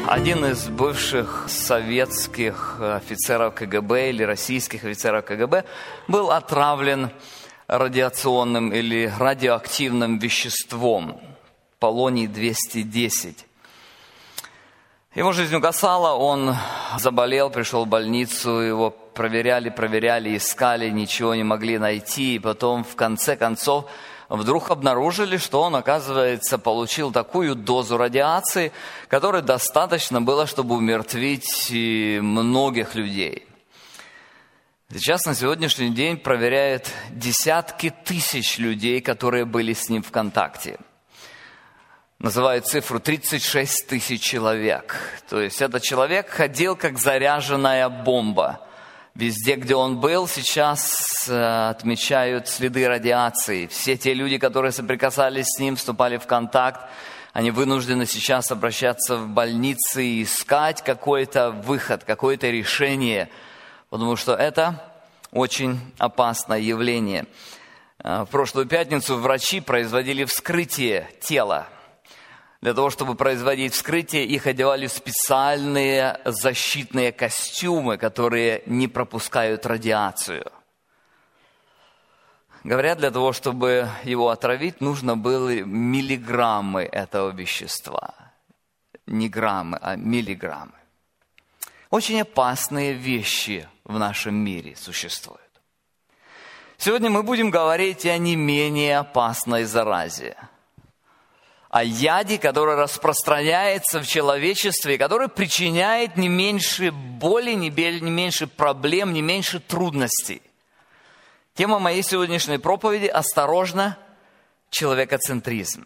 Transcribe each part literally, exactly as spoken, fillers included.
Один из бывших советских офицеров ка гэ бэ или российских офицеров ка гэ бэ был отравлен радиационным или радиоактивным веществом полоний двести десять. Его жизнь угасала, он заболел, пришел в больницу, его проверяли, проверяли, искали, ничего не могли найти. И потом, в конце концов, вдруг обнаружили, что он, оказывается, получил такую дозу радиации, которой достаточно было, чтобы умертвить многих людей. Сейчас, на сегодняшний день, проверяют десятки тысяч людей, которые были с ним в контакте. Называют цифру тридцать шесть тысяч человек. То есть этот человек ходил как заряженная бомба. Везде, где он был, сейчас э, отмечают следы радиации. Все те люди, которые соприкасались с ним, вступали в контакт, они вынуждены сейчас обращаться в больницы и искать какой-то выход, какое-то решение, потому что это очень опасное явление. В прошлую пятницу врачи производили вскрытие тела. Для того, чтобы производить вскрытие, их одевали в специальные защитные костюмы, которые не пропускают радиацию. Говорят, для того, чтобы его отравить, нужно было миллиграммы этого вещества. Не граммы, а миллиграммы. Очень опасные вещи в нашем мире существуют. Сегодня мы будем говорить о не менее опасной заразе. О яде, который распространяется в человечестве, который причиняет не меньше боли, не меньше проблем, не меньше трудностей. Тема моей сегодняшней проповеди – осторожно, человекоцентризм.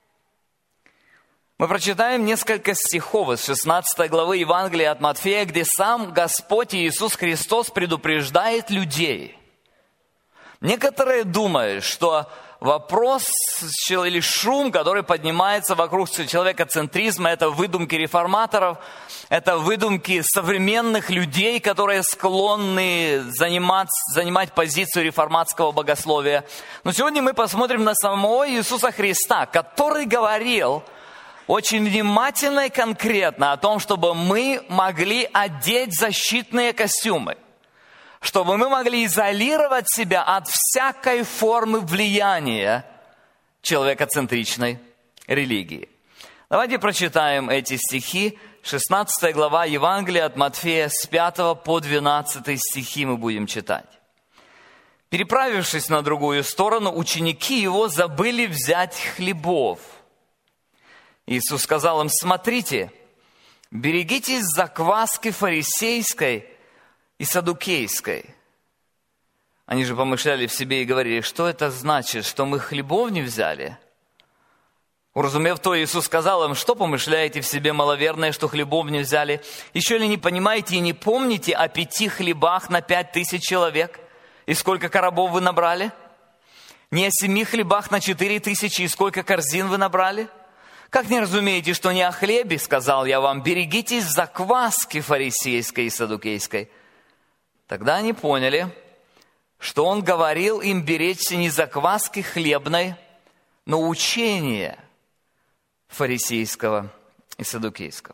Мы прочитаем несколько стихов из шестнадцатой главы Евангелия от Матфея, где сам Господь Иисус Христос предупреждает людей. Некоторые думают, что вопрос или шум, который поднимается вокруг человекоцентризма, это выдумки реформаторов, это выдумки современных людей, которые склонны занимать, занимать позицию реформатского богословия. Но сегодня мы посмотрим на самого Иисуса Христа, который говорил очень внимательно и конкретно о том, чтобы мы могли одеть защитные костюмы, чтобы мы могли изолировать себя от всякой формы влияния человекоцентричной религии. Давайте прочитаем эти стихи. шестнадцатая глава Евангелия от Матфея, с пятого по двенадцатый стихи мы будем читать. «Переправившись на другую сторону, ученики его забыли взять хлебов. Иисус сказал им: смотрите, берегитесь закваски фарисейской и саддукейской». Они же помышляли в себе и говорили: что это значит, что мы хлебов не взяли? Уразумев то, Иисус сказал им: что помышляете в себе, маловерные, что хлебов не взяли? Еще ли не понимаете и не помните о пяти хлебах на пять тысяч человек? И сколько коробов вы набрали? Не о семи хлебах на четыре тысячи, и сколько корзин вы набрали? Как не разумеете, что не о хлебе, сказал я вам, берегитесь закваски фарисейской и саддукейской? Тогда они поняли, что он говорил им беречься не закваски хлебной, но учения фарисейского и саддукейского.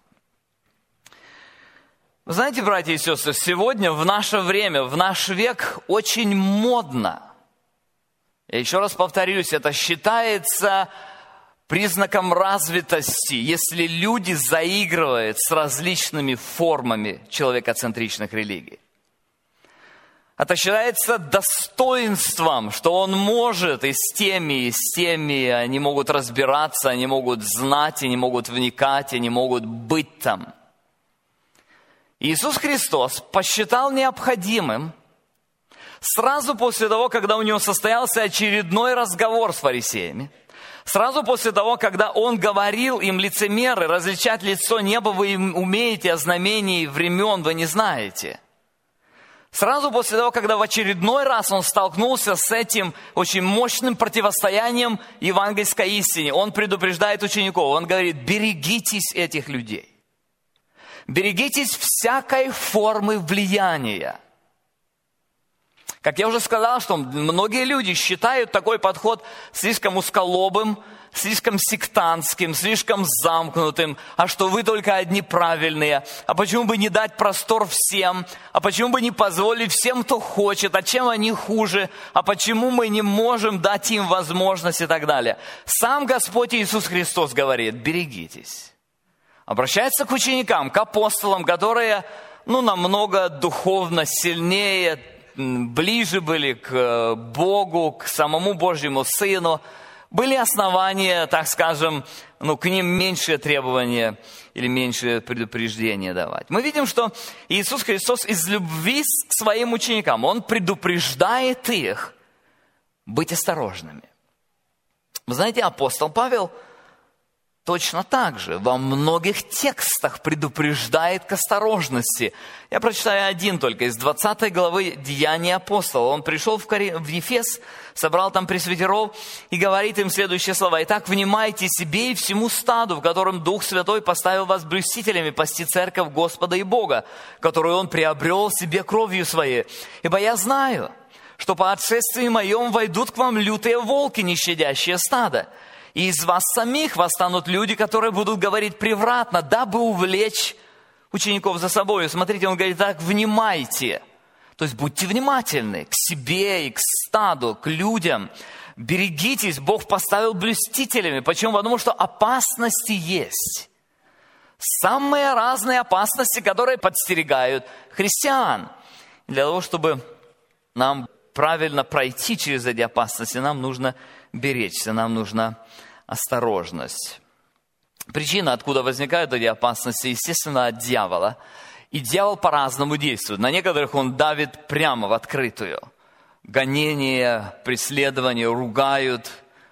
Вы знаете, братья и сестры, сегодня, в наше время, в наш век очень модно. Я еще раз повторюсь, это считается признаком развитости, если люди заигрывают с различными формами человекоцентричных религий. Это считается достоинством, что он может и с теми, и с теми, они могут разбираться, они могут знать, они могут вникать, они могут быть там. Иисус Христос посчитал необходимым сразу после того, когда у него состоялся очередной разговор с фарисеями, сразу после того, когда он говорил им: лицемеры, различать лицо неба вы умеете, а знамений времен вы не знаете. Сразу после того, когда в очередной раз он столкнулся с этим очень мощным противостоянием евангельской истине, он предупреждает учеников, он говорит: берегитесь этих людей. Берегитесь всякой формы влияния. Как я уже сказал, что многие люди считают такой подход слишком узколобым, слишком сектантским, слишком замкнутым. А что вы только одни правильные? А почему бы не дать простор всем? А почему бы не позволить всем, кто хочет? А чем они хуже? А почему мы не можем дать им возможность и так далее? Сам Господь Иисус Христос говорит: берегитесь. Обращается к ученикам, к апостолам, которые, ну, намного духовно сильнее, ближе были к Богу, к самому Божьему Сыну. Были основания, так скажем, ну, к ним меньшие требования или меньшее предупреждение давать. Мы видим, что Иисус Христос из любви к своим ученикам, Он предупреждает их быть осторожными. Вы знаете, апостол Павел точно так же во многих текстах предупреждает к осторожности. Я прочитаю один только из двадцатой главы Деяний апостола. Он пришел в, Кори... в Ефес, собрал там пресвитеров и говорит им следующие слова. «Итак, внимайте себе и всему стаду, в котором Дух Святой поставил вас блюстителями пасти церковь Господа и Бога, которую Он приобрел себе кровью Своей. Ибо я знаю, что по отшествии моем войдут к вам лютые волки, не щадящие стадо. И из вас самих восстанут люди, которые будут говорить превратно, дабы увлечь учеников за собой». Смотрите, он говорит так: внимайте. То есть будьте внимательны к себе и к стаду, к людям. Берегитесь, Бог поставил блюстителями. Почему? Потому что опасности есть. Самые разные опасности, которые подстерегают христиан. Для того, чтобы нам правильно пройти через эти опасности, нам нужно беречься, нам нужна осторожность. Причина, откуда возникают эти опасности, естественно, от дьявола. И дьявол по-разному действует. На некоторых он давит прямо в открытую. Гонения, преследования, ругают.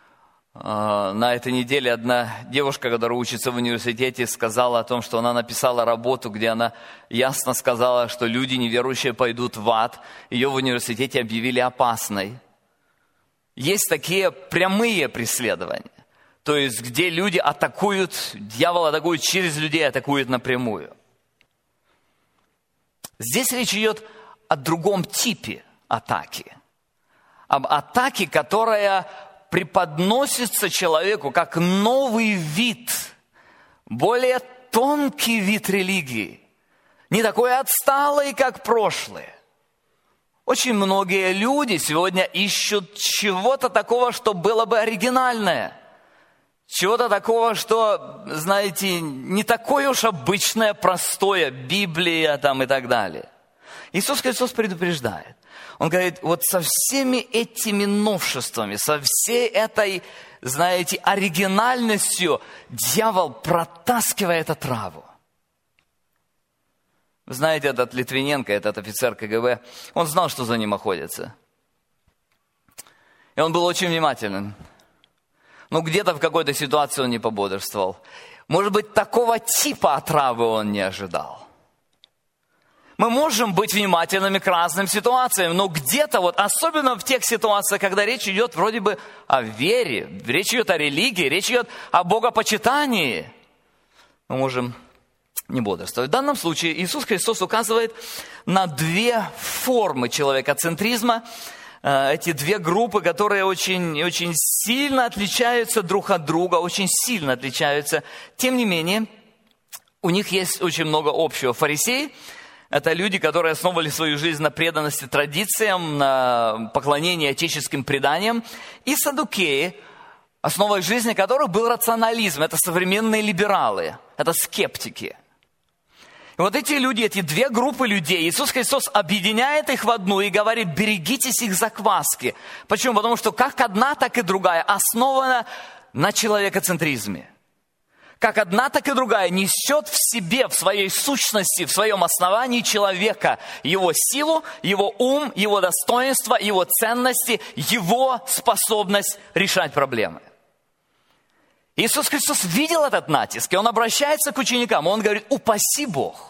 На этой неделе одна девушка, которая учится в университете, сказала о том, что она написала работу, где она ясно сказала, что люди неверующие пойдут в ад. Ее в университете объявили опасной. Есть такие прямые преследования. То есть, где люди атакуют, дьявол атакует через людей, атакует напрямую. Здесь речь идет о другом типе атаки. Об атаке, которая преподносится человеку как новый вид, более тонкий вид религии. Не такой отсталый, как прошлое. Очень многие люди сегодня ищут чего-то такого, что было бы оригинальное. Чего-то такого, что, знаете, не такое уж обычное, простое, Библия там и так далее. Иисус Христос предупреждает. Он говорит, вот со всеми этими новшествами, со всей этой, знаете, оригинальностью дьявол протаскивает отраву. Вы знаете, этот Литвиненко, этот офицер ка гэ бэ, он знал, что за ним охотятся. И он был очень внимателен. Но где-то в какой-то ситуации он не пободрствовал. Может быть, такого типа отравы он не ожидал. Мы можем быть внимательными к разным ситуациям, но где-то, вот, особенно в тех ситуациях, когда речь идет вроде бы о вере, речь идет о религии, речь идет о богопочитании, мы можем не бодрствовать. В данном случае Иисус Христос указывает на две формы человекоцентризма, эти две группы, которые очень, очень сильно отличаются друг от друга, очень сильно отличаются. Тем не менее, у них есть очень много общего. Фарисеи – это люди, которые основывали свою жизнь на преданности традициям, на поклонении отеческим преданиям. И саддукеи, основой жизни которых был рационализм. Это современные либералы, это скептики. И вот эти люди, эти две группы людей, Иисус Христос объединяет их в одну и говорит, берегитесь их закваски. Почему? Потому что как одна, так и другая основана на человекоцентризме. Как одна, так и другая несет в себе, в своей сущности, в своем основании человека, его силу, его ум, его достоинство, его ценности, его способность решать проблемы. Иисус Христос видел этот натиск, и Он обращается к ученикам, Он говорит, упаси Бог.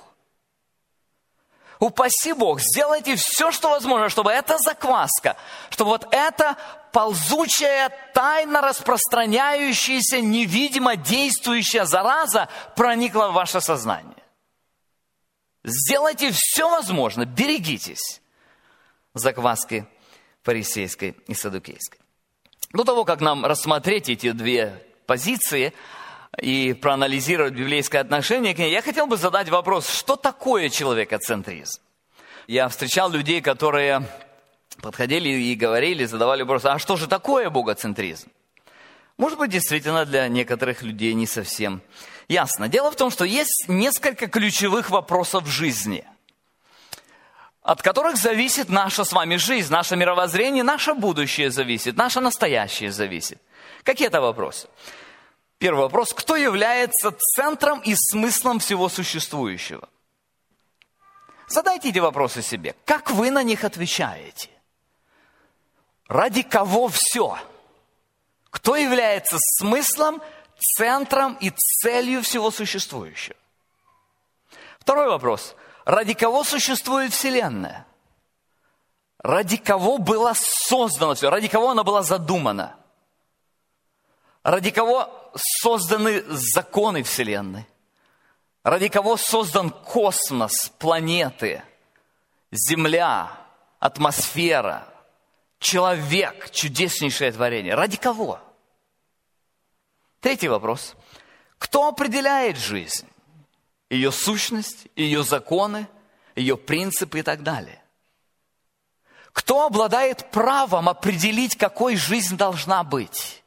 Упаси Бог, сделайте все, что возможно, чтобы эта закваска, чтобы вот эта ползучая, тайно распространяющаяся, невидимо действующая зараза проникла в ваше сознание. Сделайте все возможное, берегитесь. закваски фарисейской и саддукейской. До того, как нам рассмотреть эти две позиции и проанализировать библейское отношение к ней, я хотел бы задать вопрос, что такое человекоцентризм? Я встречал людей, которые подходили и говорили, задавали вопрос, а что же такое богоцентризм? Может быть, действительно для некоторых людей не совсем ясно. Дело в том, что есть несколько ключевых вопросов в жизни, от которых зависит наша с вами жизнь, наше мировоззрение, наше будущее зависит, наше настоящее зависит. Какие это вопросы? Первый вопрос. Кто является центром и смыслом всего существующего? Задайте эти вопросы себе. Как вы на них отвечаете? Ради кого все? Кто является смыслом, центром и целью всего существующего? Второй вопрос. Ради кого существует Вселенная? Ради кого было создано все? Ради кого она была задумана? Ради кого созданы законы Вселенной? Ради кого создан космос, планеты, Земля, атмосфера, человек, чудеснейшее творение? Ради кого? Третий вопрос. Кто определяет жизнь? Ее сущность, ее законы, ее принципы и так далее. Кто обладает правом определить, какой жизнь должна быть?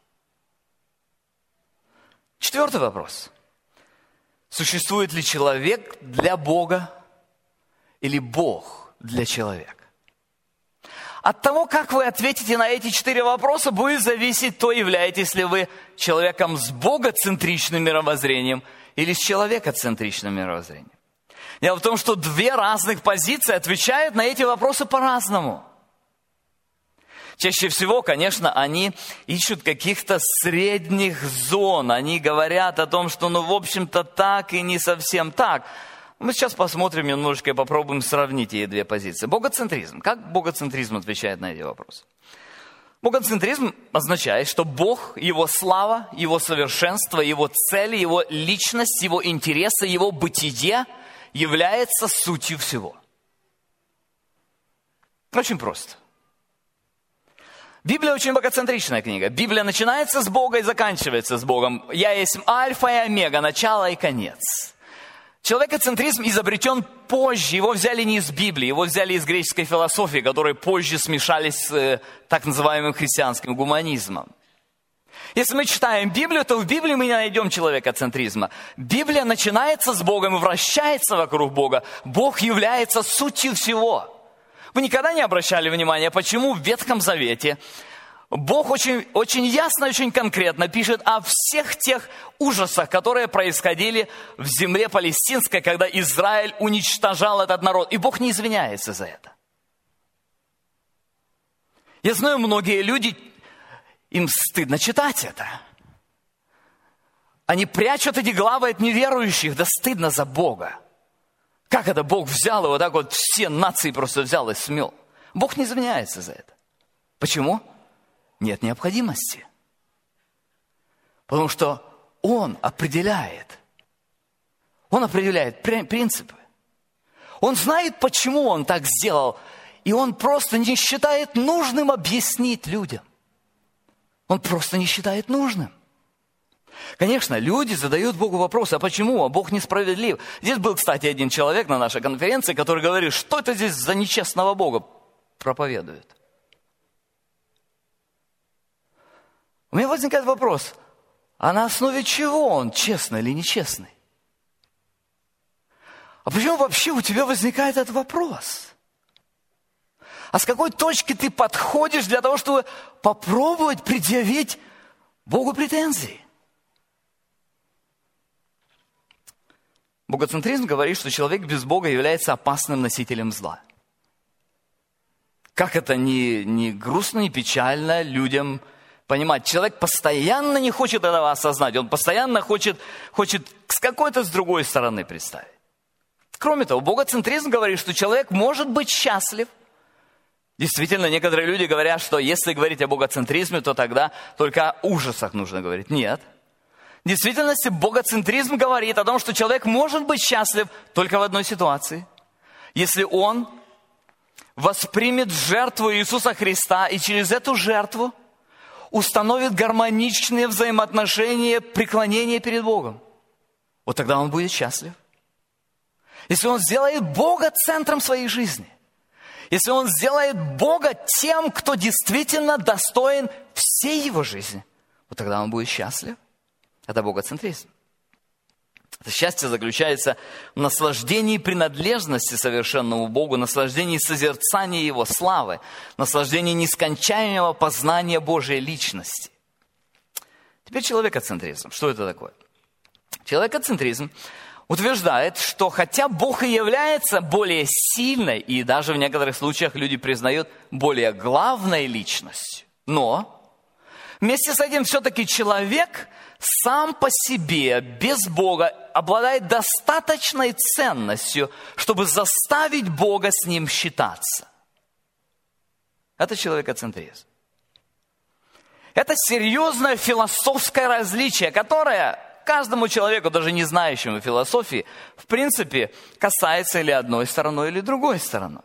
Четвертый вопрос. Существует ли человек для Бога или Бог для человека? От того, как вы ответите на эти четыре вопроса, будет зависеть то, являетесь ли вы человеком с богоцентричным мировоззрением или с человекоцентричным мировоззрением. Дело в том, что две разных позиции отвечают на эти вопросы по-разному. Чаще всего, конечно, они ищут каких-то средних зон. Они говорят о том, что, ну, в общем-то, так и не совсем так. Мы сейчас посмотрим немножечко и попробуем сравнить эти две позиции. Богоцентризм. Как богоцентризм отвечает на эти вопросы? Богоцентризм означает, что Бог, Его слава, Его совершенство, Его цели, Его личность, Его интересы, Его бытие является сутью всего. Очень просто. Библия очень богоцентричная книга. Библия начинается с Бога и заканчивается с Богом. «Я есть альфа и омега, начало и конец». Человекоцентризм изобретен позже. Его взяли не из Библии, его взяли из греческой философии, которые позже смешались с э, так называемым христианским гуманизмом. Если мы читаем Библию, то в Библии мы не найдем человекоцентризма. Библия начинается с Богом и вращается вокруг Бога. Бог является сутью всего. Вы никогда не обращали внимания, почему в Ветхом Завете Бог очень, очень ясно, очень конкретно пишет о всех тех ужасах, которые происходили в земле палестинской, когда Израиль уничтожал этот народ. И Бог не извиняется за это. Я знаю, многие люди, им стыдно читать это. Они прячут эти главы от неверующих, да стыдно за Бога. Как это Бог взял его, так вот все нации просто взял и смел? Бог не извиняется за это. Почему? Нет необходимости. Потому что Он определяет. Он определяет принципы. Он знает, почему Он так сделал. И Он просто не считает нужным объяснить людям. Он просто не считает нужным. Конечно, люди задают Богу вопрос, а почему? А Бог несправедлив. Здесь был, кстати, один человек на нашей конференции, который говорит, что это здесь за нечестного Бога проповедует. У меня возникает вопрос, а на основе чего он, честный или нечестный? А почему вообще у тебя возникает этот вопрос? А с какой точки ты подходишь для того, чтобы попробовать предъявить Богу претензии? Богоцентризм говорит, что человек без Бога является опасным носителем зла. Как это не, не грустно, не печально людям понимать? Человек постоянно не хочет этого осознать, он постоянно хочет, хочет с какой-то с другой стороны представить. Кроме того, богоцентризм говорит, что человек может быть счастлив. Действительно, некоторые люди говорят, что если говорить о богоцентризме, то тогда только о ужасах нужно говорить. Нет. В действительности богоцентризм говорит о том, что человек может быть счастлив только в одной ситуации. Если он воспримет жертву Иисуса Христа и через эту жертву установит гармоничные взаимоотношения, преклонения перед Богом, вот тогда он будет счастлив. Если он сделает Бога центром своей жизни, если он сделает Бога тем, кто действительно достоин всей его жизни, вот тогда он будет счастлив. Это богоцентризм. Это счастье заключается в наслаждении принадлежности совершенному Богу, наслаждении созерцания Его славы, наслаждении нескончаемого познания Божьей личности. Теперь человекоцентризм. Что это такое? Человекоцентризм утверждает, что хотя Бог и является более сильной, и даже в некоторых случаях люди признают более главной личностью, но вместе с этим все-таки человек сам по себе, без Бога, обладает достаточной ценностью, чтобы заставить Бога с ним считаться. Это человекоцентризм. Это серьезное философское различие, которое каждому человеку, даже не знающему философии, в принципе, касается или одной стороной, или другой стороной.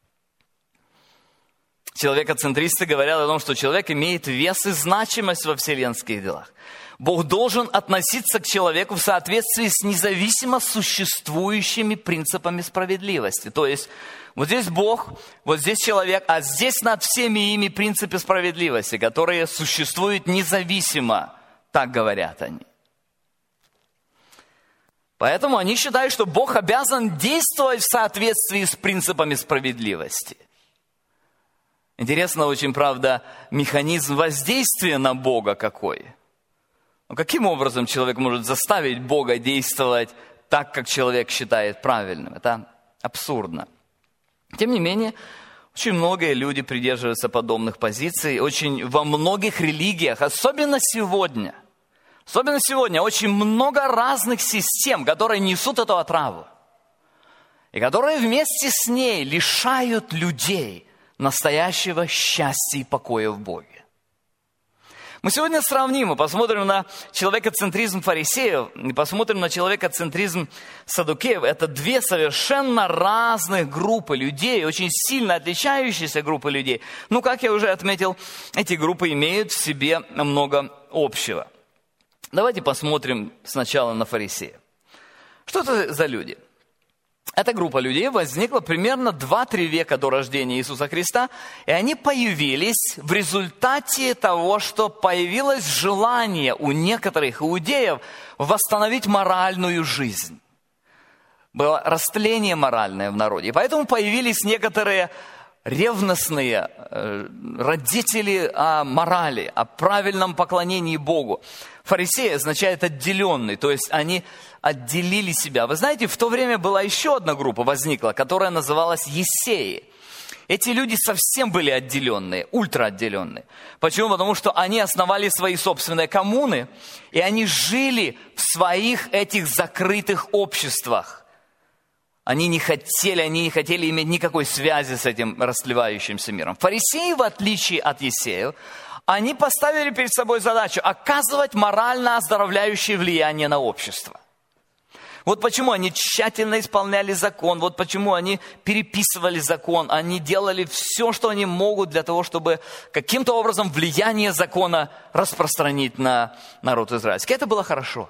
Человекоцентристы говорят о том, что человек имеет вес и значимость во вселенских делах. Бог должен относиться к человеку в соответствии с независимо существующими принципами справедливости. То есть, вот здесь Бог, вот здесь человек, а здесь над всеми ими принципы справедливости, которые существуют независимо, так говорят они. Поэтому они считают, что Бог обязан действовать в соответствии с принципами справедливости. Интересно очень, правда, механизм воздействия на Бога какой. Но каким образом человек может заставить Бога действовать так, как человек считает правильным? Это абсурдно. Тем не менее, очень многие люди придерживаются подобных позиций. Очень во многих религиях, особенно сегодня, особенно сегодня, очень много разных систем, которые несут эту отраву. И которые вместе с ней лишают людей настоящего счастья и покоя в Боге. Мы сегодня сравним и посмотрим на человекоцентризм фарисеев и посмотрим на человекоцентризм саддукеев. Это две совершенно разных группы людей, очень сильно отличающиеся группы людей. Ну, как я уже отметил, эти группы имеют в себе много общего. Давайте посмотрим сначала на фарисеев. Что это за люди? Эта группа людей возникла примерно два-три века до рождения Иисуса Христа, и они появились в результате того, что появилось желание у некоторых иудеев восстановить моральную жизнь. Было растление моральное в народе, и поэтому появились некоторые ревностные родители о морали, о правильном поклонении Богу. Фарисеи означает отделенный, то есть они отделили себя. Вы знаете, в то время была еще одна группа, возникла, которая называлась Ессеи. Эти люди совсем были отделенные, ультраотделенные. Почему? Потому что они основали свои собственные коммуны, и они жили в своих этих закрытых обществах. Они не хотели, они не хотели иметь никакой связи с этим растлевающимся миром. Фарисеи, в отличие от Ессеев, они поставили перед собой задачу оказывать морально оздоровляющее влияние на общество. Вот почему они тщательно исполняли закон, вот почему они переписывали закон, они делали все, что они могут для того, чтобы каким-то образом влияние закона распространить на народ израильский. Это было хорошо.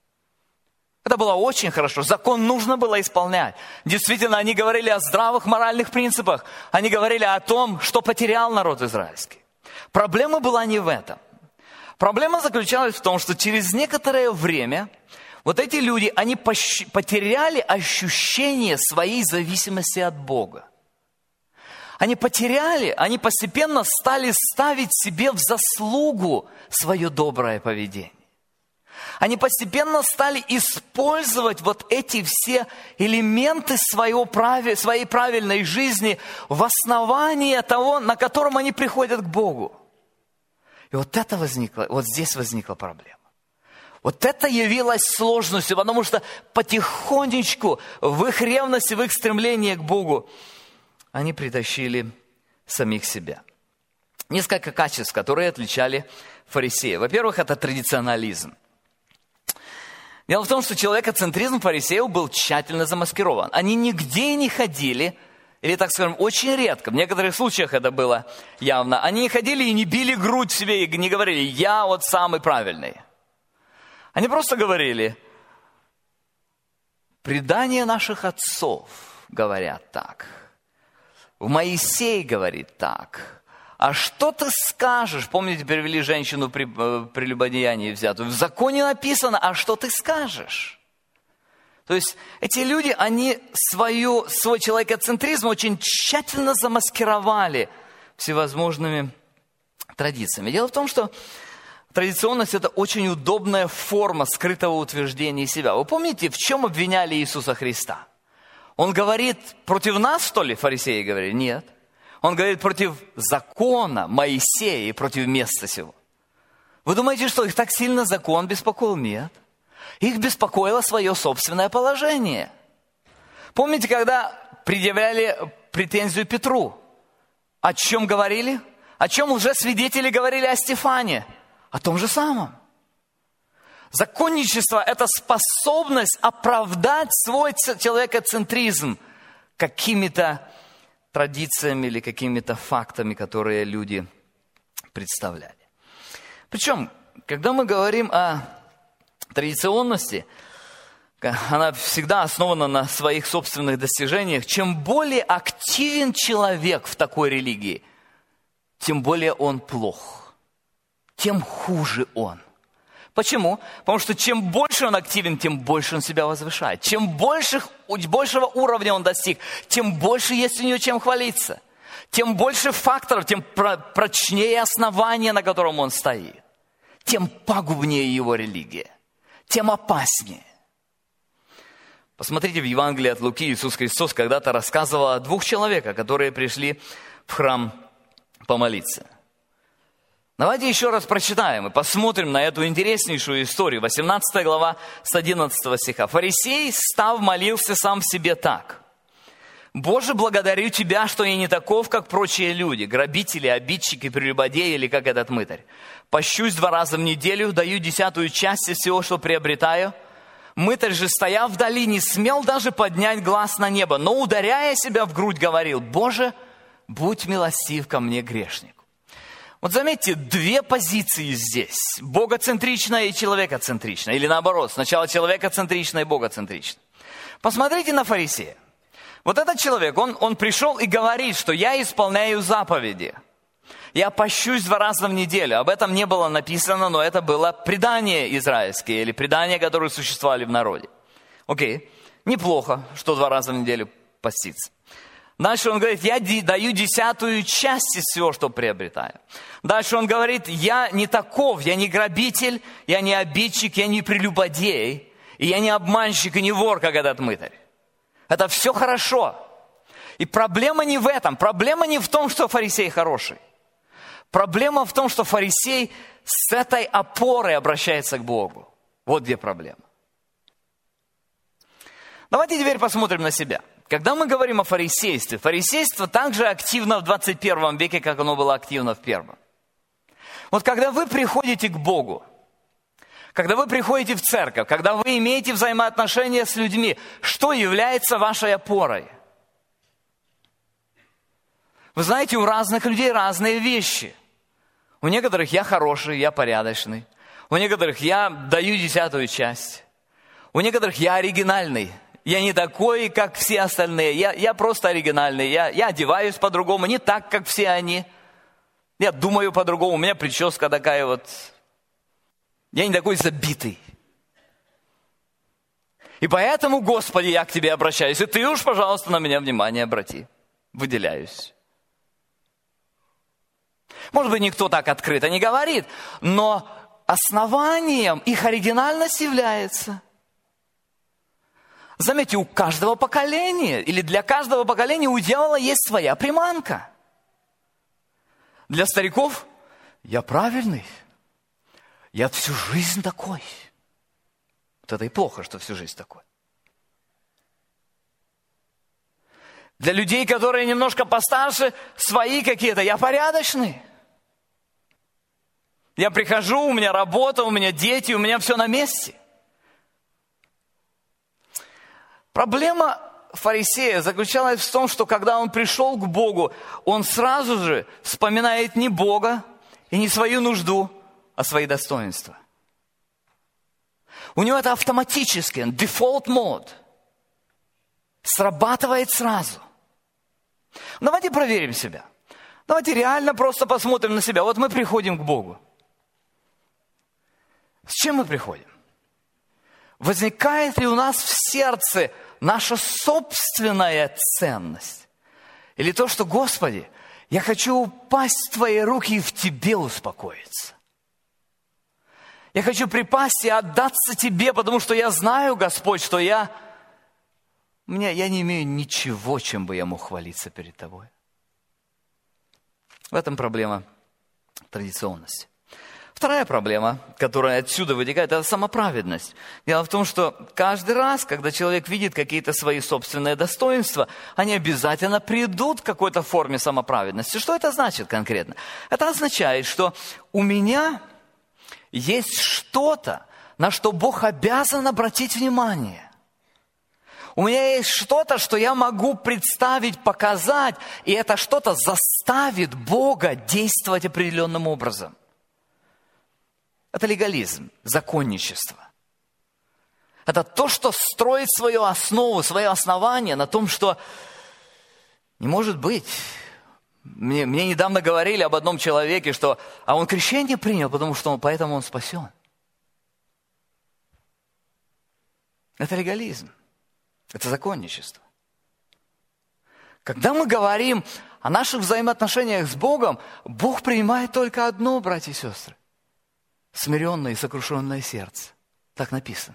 Это было очень хорошо. Закон нужно было исполнять. Действительно, они говорили о здравых моральных принципах. Они говорили о том, что потерял народ израильский. Проблема была не в этом. Проблема заключалась в том, что через некоторое время вот эти люди, они потеряли ощущение своей зависимости от Бога. Они потеряли, они постепенно стали ставить себе в заслугу свое доброе поведение. Они постепенно стали использовать вот эти все элементы своего, своей правильной жизни в основании того, на котором они приходят к Богу. И вот это возникло, вот здесь возникла проблема. Вот это явилось сложностью, потому что потихонечку в их ревности, в их стремлении к Богу они притащили самих себя. Несколько качеств, которые отличали фарисеев. Во-первых, это традиционализм. Дело в том, что человекоцентризм фарисеев был тщательно замаскирован. Они нигде не ходили, или, так скажем, очень редко, в некоторых случаях это было явно, они ходили и не били грудь себе, и не говорили: я вот самый правильный. Они просто говорили: предания наших отцов говорят так, Моисей говорит так. А что ты скажешь? Помните, перевели женщину при прелюбодеянии взятую. В законе написано: а что ты скажешь? То есть эти люди, они свою, свой человекоцентризм очень тщательно замаскировали всевозможными традициями. Дело в том, что традиционность – это очень удобная форма скрытого утверждения себя. Вы помните, в чем обвиняли Иисуса Христа? Он говорит против нас, что ли, фарисеи говорили? Нет. Он говорит против закона Моисея и против места сего. Вы думаете, что их так сильно закон беспокоил? Нет. Их беспокоило свое собственное положение. Помните, когда предъявляли претензию Петру? О чем говорили? О чем лжесвидетели говорили о Стефане? О том же самом. Законничество – это способность оправдать свой человекоцентризм какими-то традициями или какими-то фактами, которые люди представляли. Причем, когда мы говорим о традиционности, она всегда основана на своих собственных достижениях. Чем более активен человек в такой религии, тем более он плох, тем хуже он. Почему? Потому что чем больше он активен, тем больше он себя возвышает. Чем больше, большего уровня он достиг, тем больше есть у него чем хвалиться. Тем больше факторов, тем прочнее основание, на котором он стоит. Тем пагубнее его религия, тем опаснее. Посмотрите, в Евангелии от Луки Иисус Христос когда-то рассказывал о двух человеках, которые пришли в храм помолиться. Давайте еще раз прочитаем и посмотрим на эту интереснейшую историю. восемнадцатая глава с одиннадцатого стиха. «Фарисей, став, молился сам в себе так: Боже, благодарю Тебя, что я не таков, как прочие люди, грабители, обидчики, прелюбодеи или как этот мытарь. Пощусь два раза в неделю, даю десятую часть из всего, что приобретаю. Мытарь же, стоя вдали, не смел даже поднять глаз на небо, но, ударяя себя в грудь, говорил: Боже, будь милостив ко мне, грешнику». Вот заметьте, две позиции здесь. Богоцентричная и человекоцентричная. Или наоборот, сначала человекоцентричная и богоцентричная. Посмотрите на фарисея. Вот этот человек, он, он пришел и говорит, что я исполняю заповеди. Я пощусь два раза в неделю. Об этом не было написано, но это было предание израильское, или предания, которые существовали в народе. Окей, неплохо, что два раза в неделю поститься. Дальше он говорит: я даю десятую часть из всего, что приобретаю. Дальше он говорит: я не таков, я не грабитель, я не обидчик, я не прелюбодей, и я не обманщик и не вор, как этот мытарь. Это все хорошо. И проблема не в этом. Проблема не в том, что фарисей хороший. Проблема в том, что фарисей с этой опорой обращается к Богу. Вот где проблема. Давайте теперь посмотрим на себя. Когда мы говорим о фарисействе, фарисейство также активно в двадцать первом веке, как оно было активно в первом. Вот когда вы приходите к Богу, когда вы приходите в церковь, когда вы имеете взаимоотношения с людьми, что является вашей опорой? Вы знаете, у разных людей разные вещи. У некоторых я хороший, я порядочный. У некоторых я даю десятую часть. У некоторых я оригинальный. Я не такой, как все остальные. Я, я просто оригинальный. Я, я одеваюсь по-другому, не так, как все они. Я думаю по-другому. У меня прическа такая вот. Я не такой забитый. И поэтому, Господи, я к Тебе обращаюсь. И Ты уж, пожалуйста, на меня внимание обрати. Выделяюсь. Может быть, никто так открыто не говорит, но основанием их оригинальность является. Заметьте, у каждого поколения, или для каждого поколения у дьявола есть своя приманка. Для стариков я правильный, я всю жизнь такой. Вот это и плохо, что всю жизнь такой. Для людей, которые немножко постарше, свои какие-то, я порядочный. Я прихожу, у меня работа, у меня дети, у меня все на месте. Проблема фарисея заключалась в том, что когда он пришел к Богу, он сразу же вспоминает не Бога и не свою нужду, а свои достоинства. У него это автоматически, default mode, срабатывает сразу. Давайте проверим себя. Давайте реально просто посмотрим на себя. Вот мы приходим к Богу. С чем мы приходим? Возникает ли у нас в сердце наша собственная ценность? Или то, что, Господи, я хочу упасть в Твои руки и в Тебе успокоиться. Я хочу припасть и отдаться Тебе, потому что я знаю, Господь, что я, мне, я не имею ничего, чем бы я мог хвалиться перед Тобой. В этом проблема традиционности. Вторая проблема, которая отсюда вытекает, это самоправедность. Дело в том, что каждый раз, когда человек видит какие-то свои собственные достоинства, они обязательно придут к какой-то форме самоправедности. Что это значит конкретно? Это означает, что у меня есть что-то, на что Бог обязан обратить внимание. У меня есть что-то, что я могу представить, показать, и это что-то заставит Бога действовать определенным образом. Это легализм, законничество. Это то, что строит свою основу, свое основание на том, что не может быть. Мне, мне недавно говорили об одном человеке, что а он крещение принял, потому что он, поэтому он спасен. Это легализм. Это законничество. Когда мы говорим о наших взаимоотношениях с Богом, Бог принимает только одно, братья и сестры. Смиренное и сокрушенное сердце. Так написано.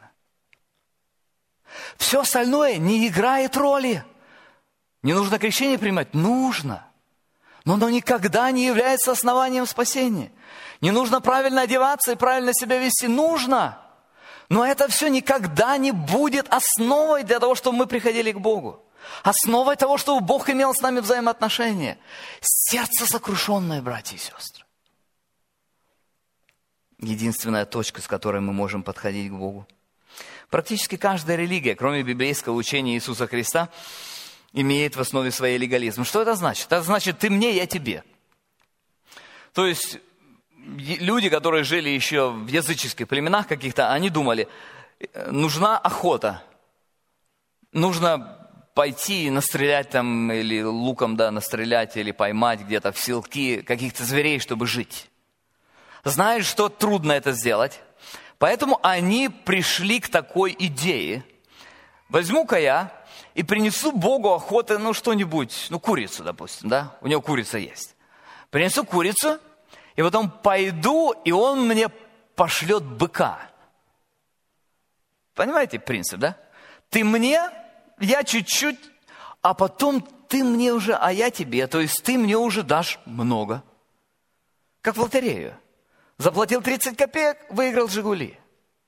Все остальное не играет роли. Не нужно крещение принимать? Нужно. Но оно никогда не является основанием спасения. Не нужно правильно одеваться и правильно себя вести? Нужно. Но это все никогда не будет основой для того, чтобы мы приходили к Богу. Основой того, чтобы Бог имел с нами взаимоотношения. Сердце сокрушенное, братья и сестры. Единственная точка, с которой мы можем подходить к Богу. Практически каждая религия, кроме библейского учения Иисуса Христа, имеет в основе своей легализм. Что это значит? Это значит, ты мне, я тебе. То есть люди, которые жили еще в языческих племенах каких-то, они думали, нужна охота. Нужно пойти и настрелять там, или луком, да, настрелять, или поймать где-то в селки каких-то зверей, чтобы жить. Знаешь, что трудно это сделать? Поэтому они пришли к такой идее. Возьму-ка я и принесу Богу охоты, ну, что-нибудь, ну, курицу, допустим, да? У него курица есть. Принесу курицу, и потом пойду, и он мне пошлет быка. Понимаете принцип, да? Ты мне, я чуть-чуть, а потом ты мне уже, а я тебе. То есть ты мне уже дашь много. Как в лотерею. Заплатил тридцать копеек, выиграл «Жигули».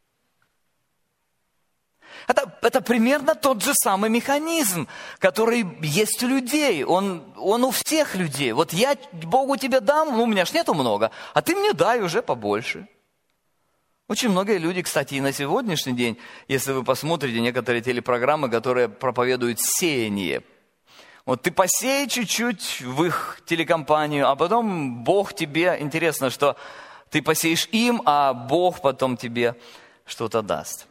Это, это примерно тот же самый механизм, который есть у людей. Он, он у всех людей. Вот я Богу тебе дам, ну, у меня ж нету много, а ты мне дай уже побольше. Очень многие люди, кстати, и на сегодняшний день, если вы посмотрите некоторые телепрограммы, которые проповедуют сеяние. Вот ты посей чуть-чуть в их телекомпанию, а потом Бог тебе, интересно, что ты посеешь им, а Бог потом тебе что-то даст.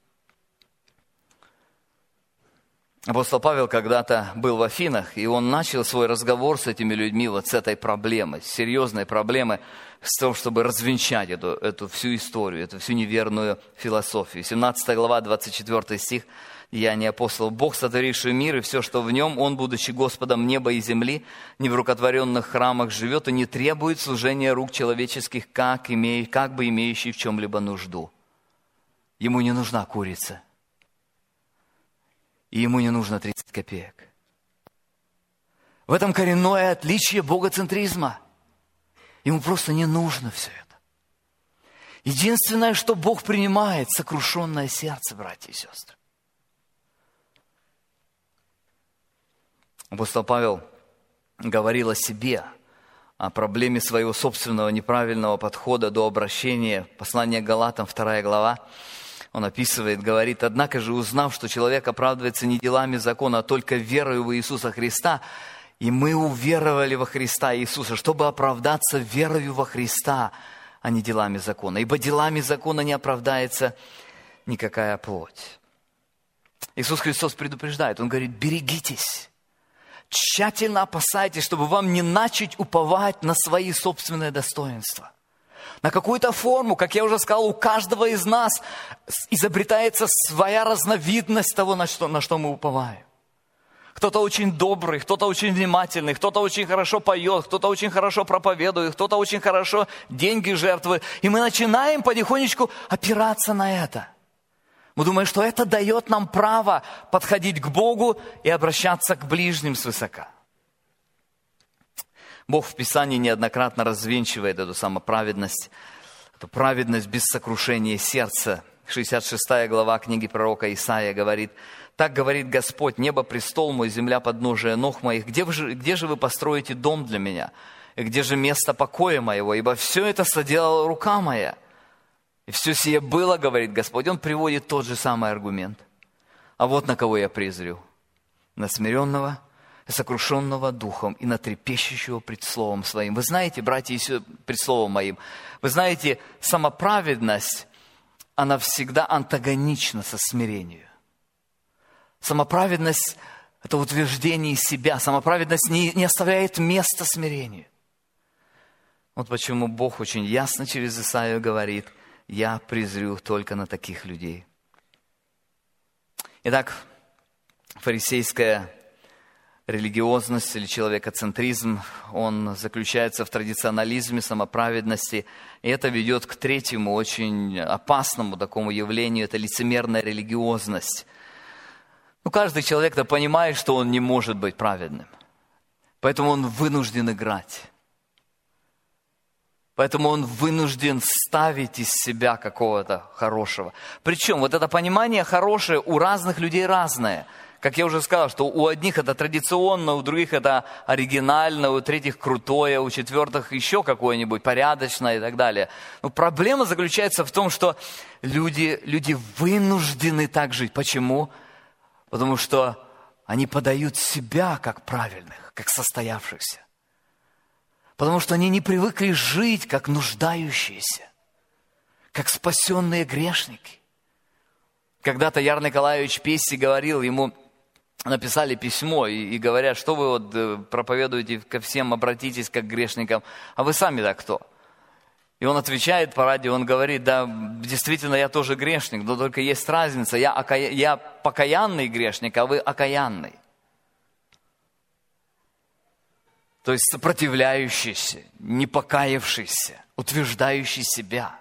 Апостол Павел когда-то был в Афинах, и он начал свой разговор с этими людьми вот с этой проблемой, с серьезной проблемой, с тем, чтобы развенчать эту, эту всю историю, эту всю неверную философию. семнадцатая глава, двадцать четвёртый стих, Деяния апостолов. «Бог, сотворивший мир и все, что в нем, Он, будучи Господом неба и земли, не в рукотворенных храмах живет и не требует служения рук человеческих, как, имея, как бы имеющий в чем-либо нужду». Ему не нужна курица. И ему не нужно тридцать копеек. В этом коренное отличие богоцентризма. Ему просто не нужно все это. Единственное, что Бог принимает, сокрушенное сердце, братья и сестры. Апостол Павел говорил о себе, о проблеме своего собственного неправильного подхода до обращения. Послание к Галатам, вторая глава. Он описывает, говорит: «Однако же, узнав, что человек оправдывается не делами закона, а только верою в Иисуса Христа, и мы уверовали во Христа Иисуса, чтобы оправдаться верою во Христа, а не делами закона. Ибо делами закона не оправдается никакая плоть». Иисус Христос предупреждает, Он говорит: берегитесь, тщательно опасайтесь, чтобы вам не начать уповать на свои собственные достоинства. На какую-то форму, как я уже сказал, у каждого из нас изобретается своя разновидность того, на что, на что мы уповаем. Кто-то очень добрый, кто-то очень внимательный, кто-то очень хорошо поет, кто-то очень хорошо проповедует, кто-то очень хорошо деньги жертвует. И мы начинаем потихонечку опираться на это. Мы думаем, что это дает нам право подходить к Богу и обращаться к ближним свысока. Бог в Писании неоднократно развенчивает эту самоправедность, эту праведность без сокрушения сердца. шестьдесят шестая глава книги пророка Исаия говорит: «Так говорит Господь: небо престол мой, земля подножие ног моих. Где же, где же вы построите дом для меня? И где же место покоя моего? Ибо все это соделала рука моя. И все сие было, говорит Господь». Он приводит тот же самый аргумент. «А вот на кого я презрю: на смиренного, сокрушенного духом и на трепещущего пред словом своим». Вы знаете, братья и сестры, пред словом моим, вы знаете, самоправедность, она всегда антагонична со смирением. Самоправедность – это утверждение себя. Самоправедность не, не оставляет места смирению. Вот почему Бог очень ясно через Исаию говорит: «Я презрю только на таких людей». Итак, фарисейская религиозность или человекоцентризм, он заключается в традиционализме, самоправедности. И это ведет к третьему, очень опасному такому явлению. Это лицемерная религиозность. Ну, каждый человек-то понимает, что он не может быть праведным. Поэтому он вынужден играть. Поэтому он вынужден ставить из себя какого-то хорошего. Причем вот это понимание хорошее у разных людей разное. Как я уже сказал, что у одних это традиционно, у других это оригинально, у третьих крутое, у четвертых еще какое-нибудь порядочное и так далее. Но проблема заключается в том, что люди, люди вынуждены так жить. Почему? Потому что они подают себя как правильных, как состоявшихся. Потому что они не привыкли жить как нуждающиеся, как спасенные грешники. Когда-то Яр Николаевич Песси говорил, ему написали письмо и, и говорят: что вы вот проповедуете, ко всем обратитесь как к грешникам, а вы сами-то кто? И он отвечает по радио, он говорит: да, действительно, я тоже грешник, но только есть разница, я, ока... я покаянный грешник, а вы окаянный. То есть сопротивляющийся, не покаявшийся, утверждающий себя.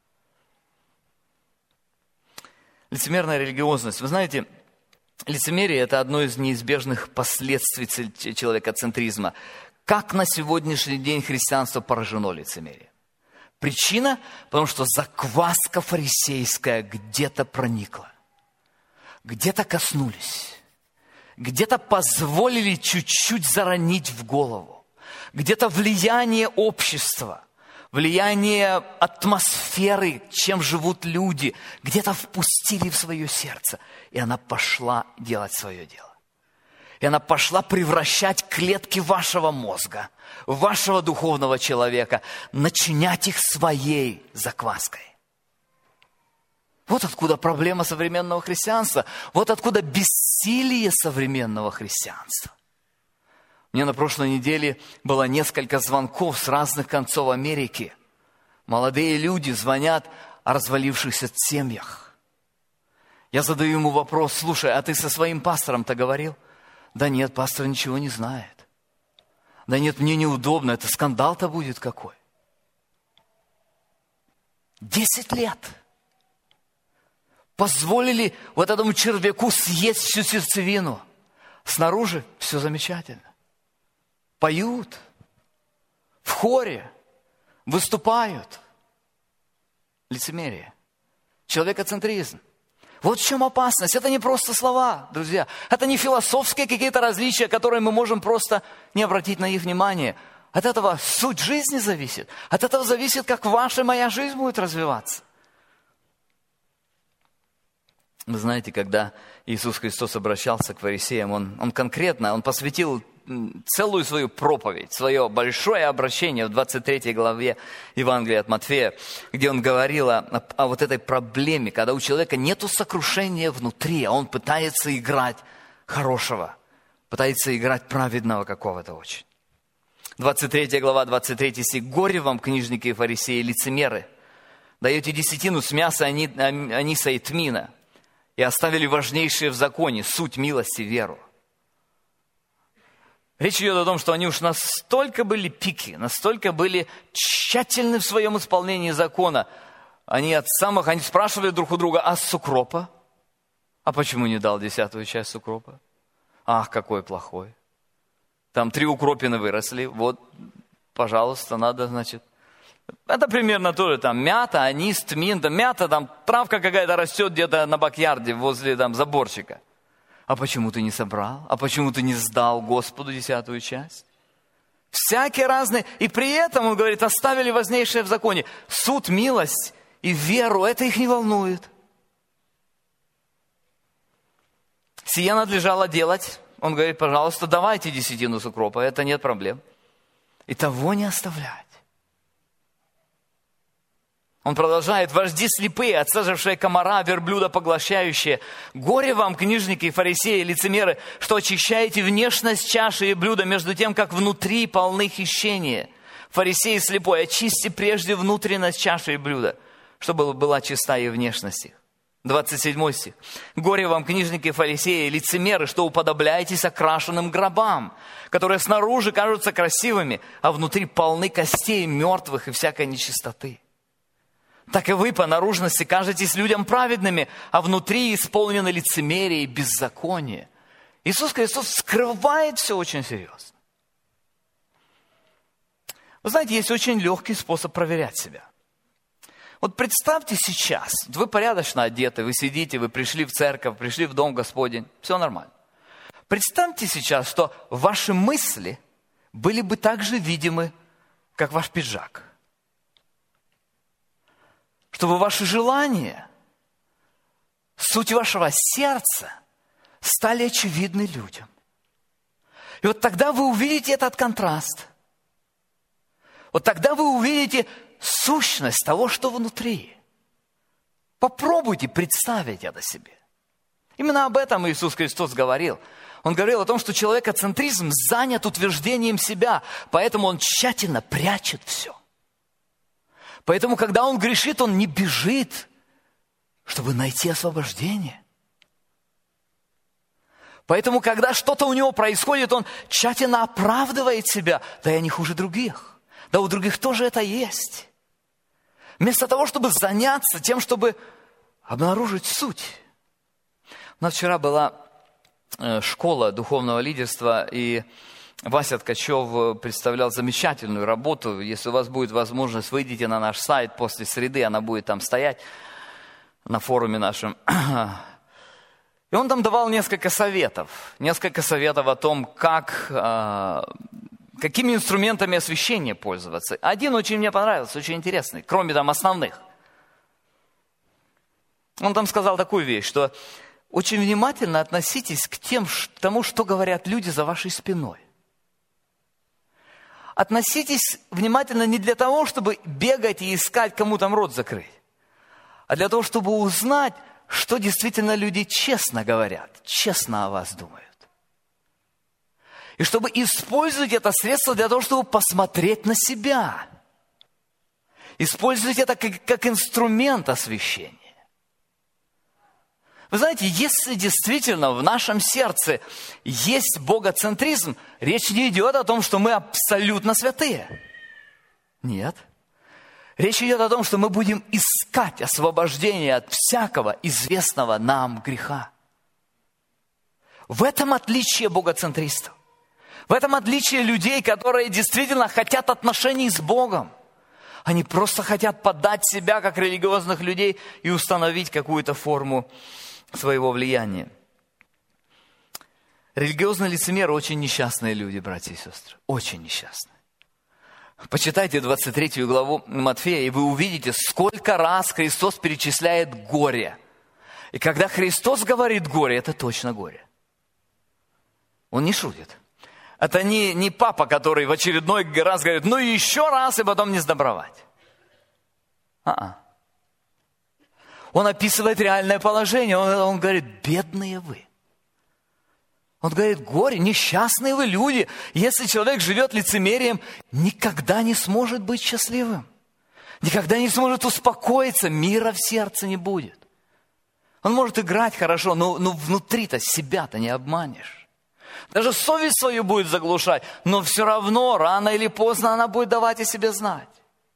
Лицемерная религиозность. Вы знаете, лицемерие – это одно из неизбежных последствий человекоцентризма. Как на сегодняшний день христианство поражено лицемерием? Причина – потому что закваска фарисейская где-то проникла, где-то коснулись, где-то позволили чуть-чуть заронить в голову, где-то влияние общества, влияние атмосферы, чем живут люди, где-то впустили в свое сердце, и она пошла делать свое дело. И она пошла превращать клетки вашего мозга, вашего духовного человека, начинять их своей закваской. Вот откуда проблема современного христианства, вот откуда бессилие современного христианства. Мне на прошлой неделе было несколько звонков с разных концов Америки. Молодые люди звонят о развалившихся семьях. Я задаю ему вопрос: слушай, а ты со своим пастором-то говорил? Да нет, пастор ничего не знает. Да нет, мне неудобно, это скандал-то будет какой. Десять лет позволили вот этому червяку съесть всю сердцевину. Снаружи все замечательно. Поют, в хоре, выступают. Лицемерие, человекоцентризм. Вот в чем опасность. Это не просто слова, друзья. Это не философские какие-то различия, которые мы можем просто не обратить на их внимание. От этого суть жизни зависит. От этого зависит, как ваша и моя жизнь будет развиваться. Вы знаете, когда Иисус Христос обращался к фарисеям, Он, он конкретно, Он посвятил целую свою проповедь, свое большое обращение в двадцать третьей главе Евангелия от Матфея, где Он говорил о, о вот этой проблеме, когда у человека нету сокрушения внутри, а он пытается играть хорошего, пытается играть праведного какого-то очень. двадцать третья глава, двадцать третий стих. «Горе вам, книжники и фарисеи, лицемеры! Даете десятину с мяса аниса и тмина, и оставили важнейшее в законе, суть милости, веру». Речь идет о том, что они уж настолько были пики, настолько были тщательны в своем исполнении закона. Они от самых, они спрашивали друг у друга: а с укропа? А почему не дал десятую часть укропа? Ах, какой плохой. Там три укропины выросли, вот, пожалуйста, надо, значит. Это примерно тоже там мята, анис, тмин. Там мята, там травка какая-то растет где-то на бакьярде возле там заборчика. А почему ты не собрал? А почему ты не сдал Господу десятую часть? Всякие разные. И при этом, он говорит, оставили важнейшее в законе. Суд, милость и веру, это их не волнует. Сие надлежало делать. Он говорит, пожалуйста, давайте десятину с укропа, это нет проблем. И того не оставлять. Он продолжает: вожди слепые, отсажившие комара, верблюда поглощающие. Горе вам, книжники, фарисеи, лицемеры, что очищаете внешность чаши и блюда, между тем, как внутри полны хищения. Фарисей слепой, очисти прежде внутренность чаши и блюда, чтобы была чиста и внешность их. двадцать седьмой стих. Горе вам, книжники, фарисеи, лицемеры, что уподобляетесь окрашенным гробам, которые снаружи кажутся красивыми, а внутри полны костей мертвых и всякой нечистоты. Так и вы по наружности кажетесь людям праведными, а внутри исполнены лицемерие и беззаконие. Иисус Христос скрывает все очень серьезно. Вы знаете, есть очень легкий способ проверять себя. Вот представьте сейчас, вы порядочно одеты, вы сидите, вы пришли в церковь, пришли в Дом Господень, все нормально. Представьте сейчас, что ваши мысли были бы так же видимы, как ваш пиджак. Чтобы ваши желания, суть вашего сердца стали очевидны людям. И вот тогда вы увидите этот контраст. Вот тогда вы увидите сущность того, что внутри. Попробуйте представить это себе. Именно об этом Иисус Христос говорил. Он говорил о том, что человекоцентризм занят утверждением себя, поэтому он тщательно прячет все. Поэтому, когда он грешит, он не бежит, чтобы найти освобождение. Поэтому, когда что-то у него происходит, он тщательно оправдывает себя. Да я не хуже других. Да у других тоже это есть. Вместо того, чтобы заняться тем, чтобы обнаружить суть. У нас вчера была школа духовного лидерства, и Вася Ткачев представлял замечательную работу. Если у вас будет возможность, выйдите на наш сайт после среды, она будет там стоять на форуме нашем. И он там давал несколько советов. Несколько советов о том, как, какими инструментами освещения пользоваться. Один очень мне понравился, очень интересный, кроме там основных. Он там сказал такую вещь, что очень внимательно относитесь к тем, к тому, что говорят люди за вашей спиной. Относитесь внимательно не для того, чтобы бегать и искать, кому там рот закрыть, а для того, чтобы узнать, что действительно люди честно говорят, честно о вас думают. И чтобы использовать это средство для того, чтобы посмотреть на себя. Использовать это как, как инструмент освящения. Вы знаете, если действительно в нашем сердце есть богоцентризм, речь не идет о том, что мы абсолютно святые. Нет. Речь идет о том, что мы будем искать освобождение от всякого известного нам греха. В этом отличие богоцентристов. В этом отличие людей, которые действительно хотят отношений с Богом. Они просто хотят подать себя, как религиозных людей, и установить какую-то форму своего влияния. Религиозные лицемеры очень несчастные люди, братья и сестры. Очень несчастные. Почитайте двадцать третью главу Матфея, и вы увидите, сколько раз Христос перечисляет горе. И когда Христос говорит горе, это точно горе. Он не шутит. Это не, не папа, который в очередной раз говорит, ну еще раз, и потом не сдобровать. А-а. Он описывает реальное положение. Он, он говорит, бедные вы. Он говорит, горе, несчастные вы люди. Если человек живет лицемерием, никогда не сможет быть счастливым. Никогда не сможет успокоиться, мира в сердце не будет. Он может играть хорошо, но, но внутри-то себя-то не обманешь. Даже совесть свою будет заглушать, но все равно, рано или поздно, она будет давать о себе знать.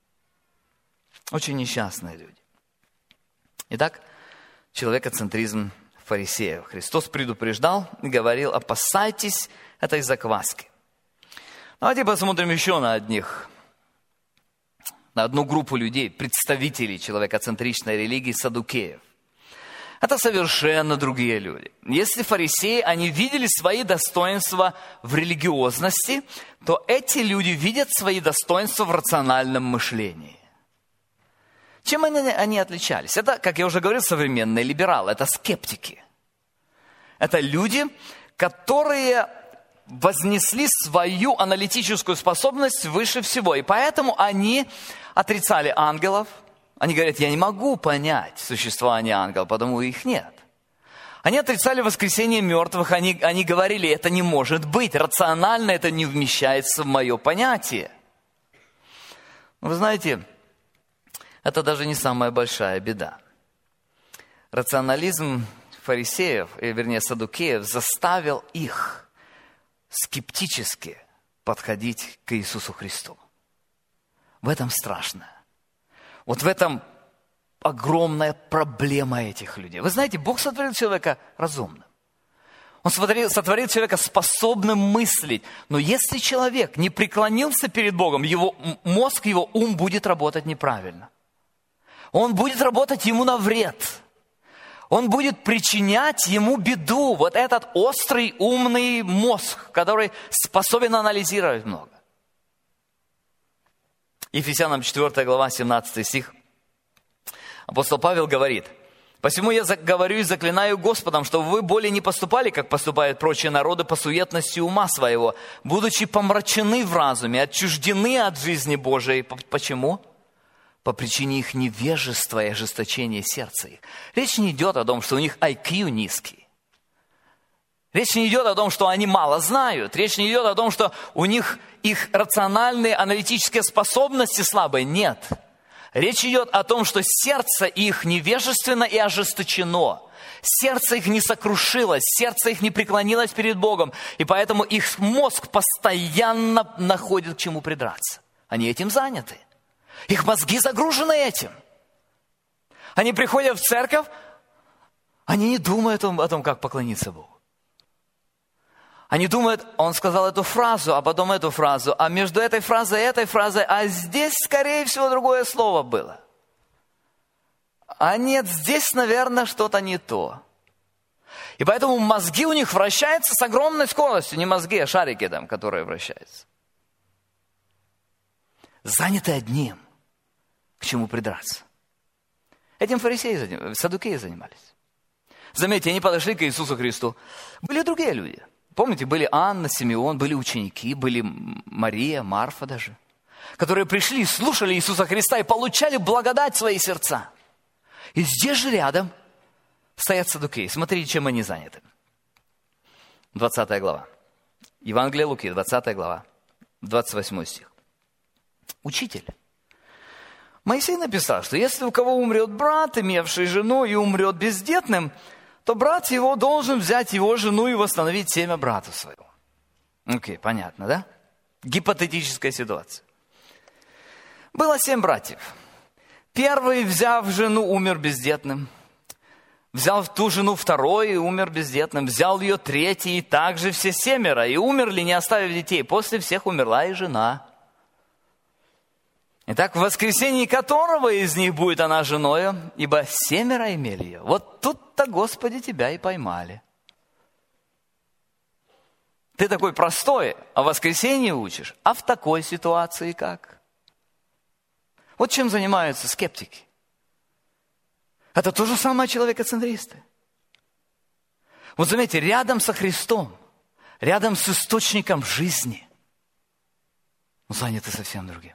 Очень несчастные люди. Итак, человекоцентризм фарисеев. Христос предупреждал и говорил, опасайтесь этой закваски. Давайте посмотрим еще на одних, на одну группу людей, представителей человекоцентричной религии, саддукеев. Это совершенно другие люди. Если фарисеи, они видели свои достоинства в религиозности, то эти люди видят свои достоинства в рациональном мышлении. Чем они, они отличались? Это, как я уже говорил, современные либералы, это скептики. Это люди, которые вознесли свою аналитическую способность выше всего. И поэтому они отрицали ангелов. Они говорят, я не могу понять существование ангелов, потому их нет. Они отрицали воскресение мертвых. Они, они говорили, это не может быть. Рационально это не вмещается в мое понятие. Вы знаете, это даже не самая большая беда. Рационализм фарисеев, вернее саддукеев, заставил их скептически подходить к Иисусу Христу. В этом страшно. Вот в этом огромная проблема этих людей. Вы знаете, Бог сотворил человека разумным. Он сотворил, сотворил человека способным мыслить. Но если человек не преклонился перед Богом, его мозг, его ум будет работать неправильно. Он будет работать ему на вред. Он будет причинять ему беду. Вот этот острый, умный мозг, который способен анализировать много. Ефесянам четвёртая глава, семнадцатый стих. Апостол Павел говорит, «Посему я говорю и заклинаю Господом, чтобы вы более не поступали, как поступают прочие народы, по суетности ума своего, будучи помрачены в разуме, отчуждены от жизни Божией». Почему? По причине их невежества и ожесточения сердца их. Речь не идет о том, что у них ай кью низкий. Речь не идет о том, что они мало знают. Речь не идет о том, что у них их рациональные аналитические способности слабые. Нет. Речь идет о том, что сердце их невежественно и ожесточено. Сердце их не сокрушилось, сердце их не преклонилось перед Богом. И поэтому их мозг постоянно находит к чему придраться. Они этим заняты. Их мозги загружены этим. Они приходят в церковь, они не думают о том, о том, как поклониться Богу. Они думают, он сказал эту фразу, а потом эту фразу, а между этой фразой и этой фразой, а здесь, скорее всего, другое слово было. А нет, здесь, наверное, что-то не то. И поэтому мозги у них вращаются с огромной скоростью. Не мозги, а шарики там, которые вращаются. Заняты одним, к чему придраться. Этим фарисеи, саддукеи занимались. Заметьте, они подошли к Иисусу Христу. Были другие люди. Помните, были Анна, Симеон, были ученики, были Мария, Марфа даже, которые пришли, слушали Иисуса Христа и получали благодать в свои сердца. И здесь же рядом стоят саддукеи. Смотрите, чем они заняты. двадцатая глава. Евангелие Луки, двадцатая глава, двадцать восьмой стих. Учитель. Моисей написал, что если у кого умрет брат, имевший жену, и умрет бездетным, то брат его должен взять его жену и восстановить семя брата своего. Окей, понятно, да? Гипотетическая ситуация. Было семь братьев. Первый, взяв жену, умер бездетным. Взял ту жену второй и умер бездетным. Взял ее третий, и также все семеро. И умерли, не оставив детей. После всех умерла и жена. Итак, в воскресенье которого из них будет она женою, ибо семеро имели ее. Вот тут-то, Господи, тебя и поймали. Ты такой простой, а в воскресенье учишь. А в такой ситуации как? Вот чем занимаются скептики. Это то же самое человекоцентристы. Вот заметьте, рядом со Христом, рядом с источником жизни, заняты совсем другим.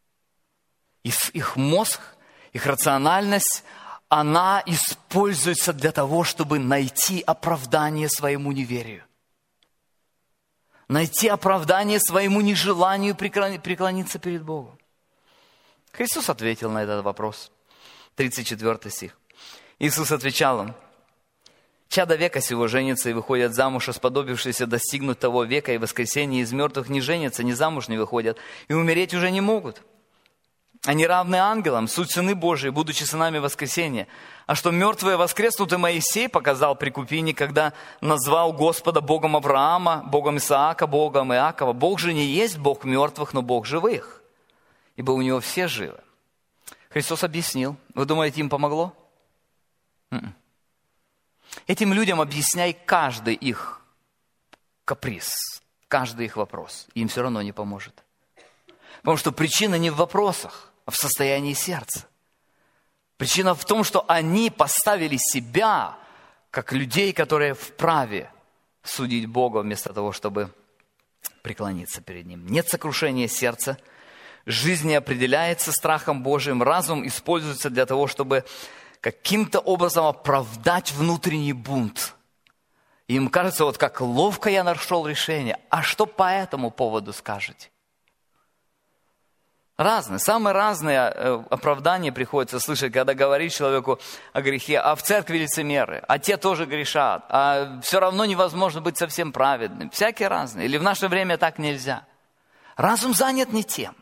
Их мозг, их рациональность, она используется для того, чтобы найти оправдание своему неверию. Найти оправдание своему нежеланию преклониться перед Богом. Христос ответил на этот вопрос. тридцать четвёртый стих. Иисус отвечал им: «Чада века сего женятся и выходят замуж, а сподобившиеся достигнуть того века и воскресения из мертвых не женятся, ни замуж не выходят, и умереть уже не могут. Они равны ангелам, суть сыны Божии, будучи сынами воскресения. А что мертвые воскреснут, и Моисей показал при Купине, когда назвал Господа Богом Авраама, Богом Исаака, Богом Иакова. Бог же не есть Бог мертвых, но Бог живых, ибо у Него все живы». Христос объяснил. Вы думаете, им помогло? М-м. Этим людям объясняй каждый их каприз, каждый их вопрос. Им все равно не поможет. Потому что причина не в вопросах, а в состоянии сердца. Причина в том, что они поставили себя как людей, которые вправе судить Бога, вместо того, чтобы преклониться перед Ним. Нет сокрушения сердца. Жизнь не определяется страхом Божиим. Разум используется для того, чтобы каким-то образом оправдать внутренний бунт. И им кажется, вот как ловко я нашел решение. А что по этому поводу скажете? Разные, самые разные оправдания приходится слышать, когда говорит человеку о грехе. А в церкви лицемеры, а те тоже грешат, а все равно невозможно быть совсем праведным. Всякие разные. Или в наше время так нельзя. Разум занят не тем.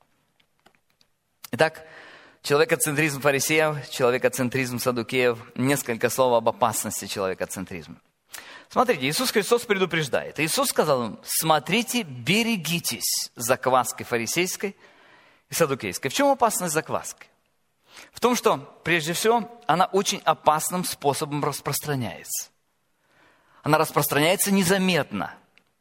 Итак, человекоцентризм фарисеев, человекоцентризм саддукеев. Несколько слов об опасности человекоцентризма. Смотрите, Иисус Христос предупреждает. Иисус сказал им: смотрите, берегитесь закваски фарисейской и саддукейской. В чем опасность закваски? В том, что, прежде всего, она очень опасным способом распространяется. Она распространяется незаметно.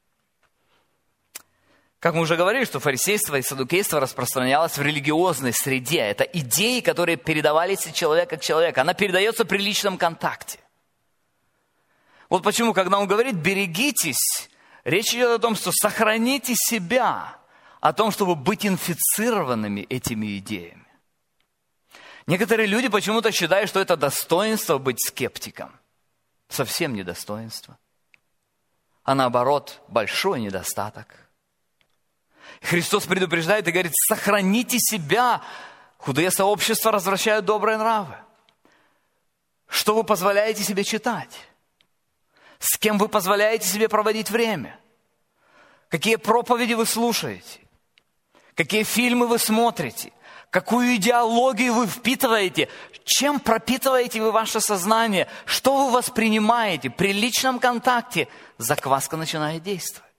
Как мы уже говорили, что фарисейство и саддукейство распространялось в религиозной среде. Это идеи, которые передавались от человека к человеку. Она передается при личном контакте. Вот почему, когда он говорит «берегитесь», речь идет о том, что сохраните себя, о том, чтобы быть инфицированными этими идеями. Некоторые люди почему-то считают, что это достоинство быть скептиком. Совсем не достоинство. А наоборот, большой недостаток. Христос предупреждает и говорит: сохраните себя. Худые сообщества развращают добрые нравы. Что вы позволяете себе читать? С кем вы позволяете себе проводить время? Какие проповеди вы слушаете? Какие фильмы вы смотрите? Какую идеологию вы впитываете? Чем пропитываете вы ваше сознание? Что вы воспринимаете? При личном контакте закваска начинает действовать.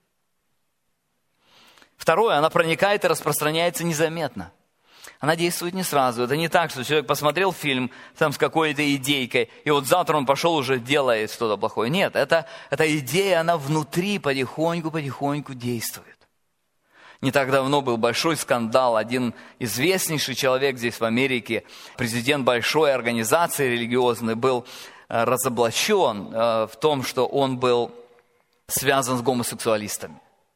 Второе, она проникает и распространяется незаметно. Она действует не сразу. Это не так, что человек посмотрел фильм там с какой-то идейкой, и вот завтра он пошел уже делает что-то плохое. Нет, это, эта идея, она внутри потихоньку-потихоньку действует. Не так давно был большой скандал. Один известнейший человек здесь в Америке, президент большой организации религиозной, был разоблачен в том, что он был связан с гомосексуалистами.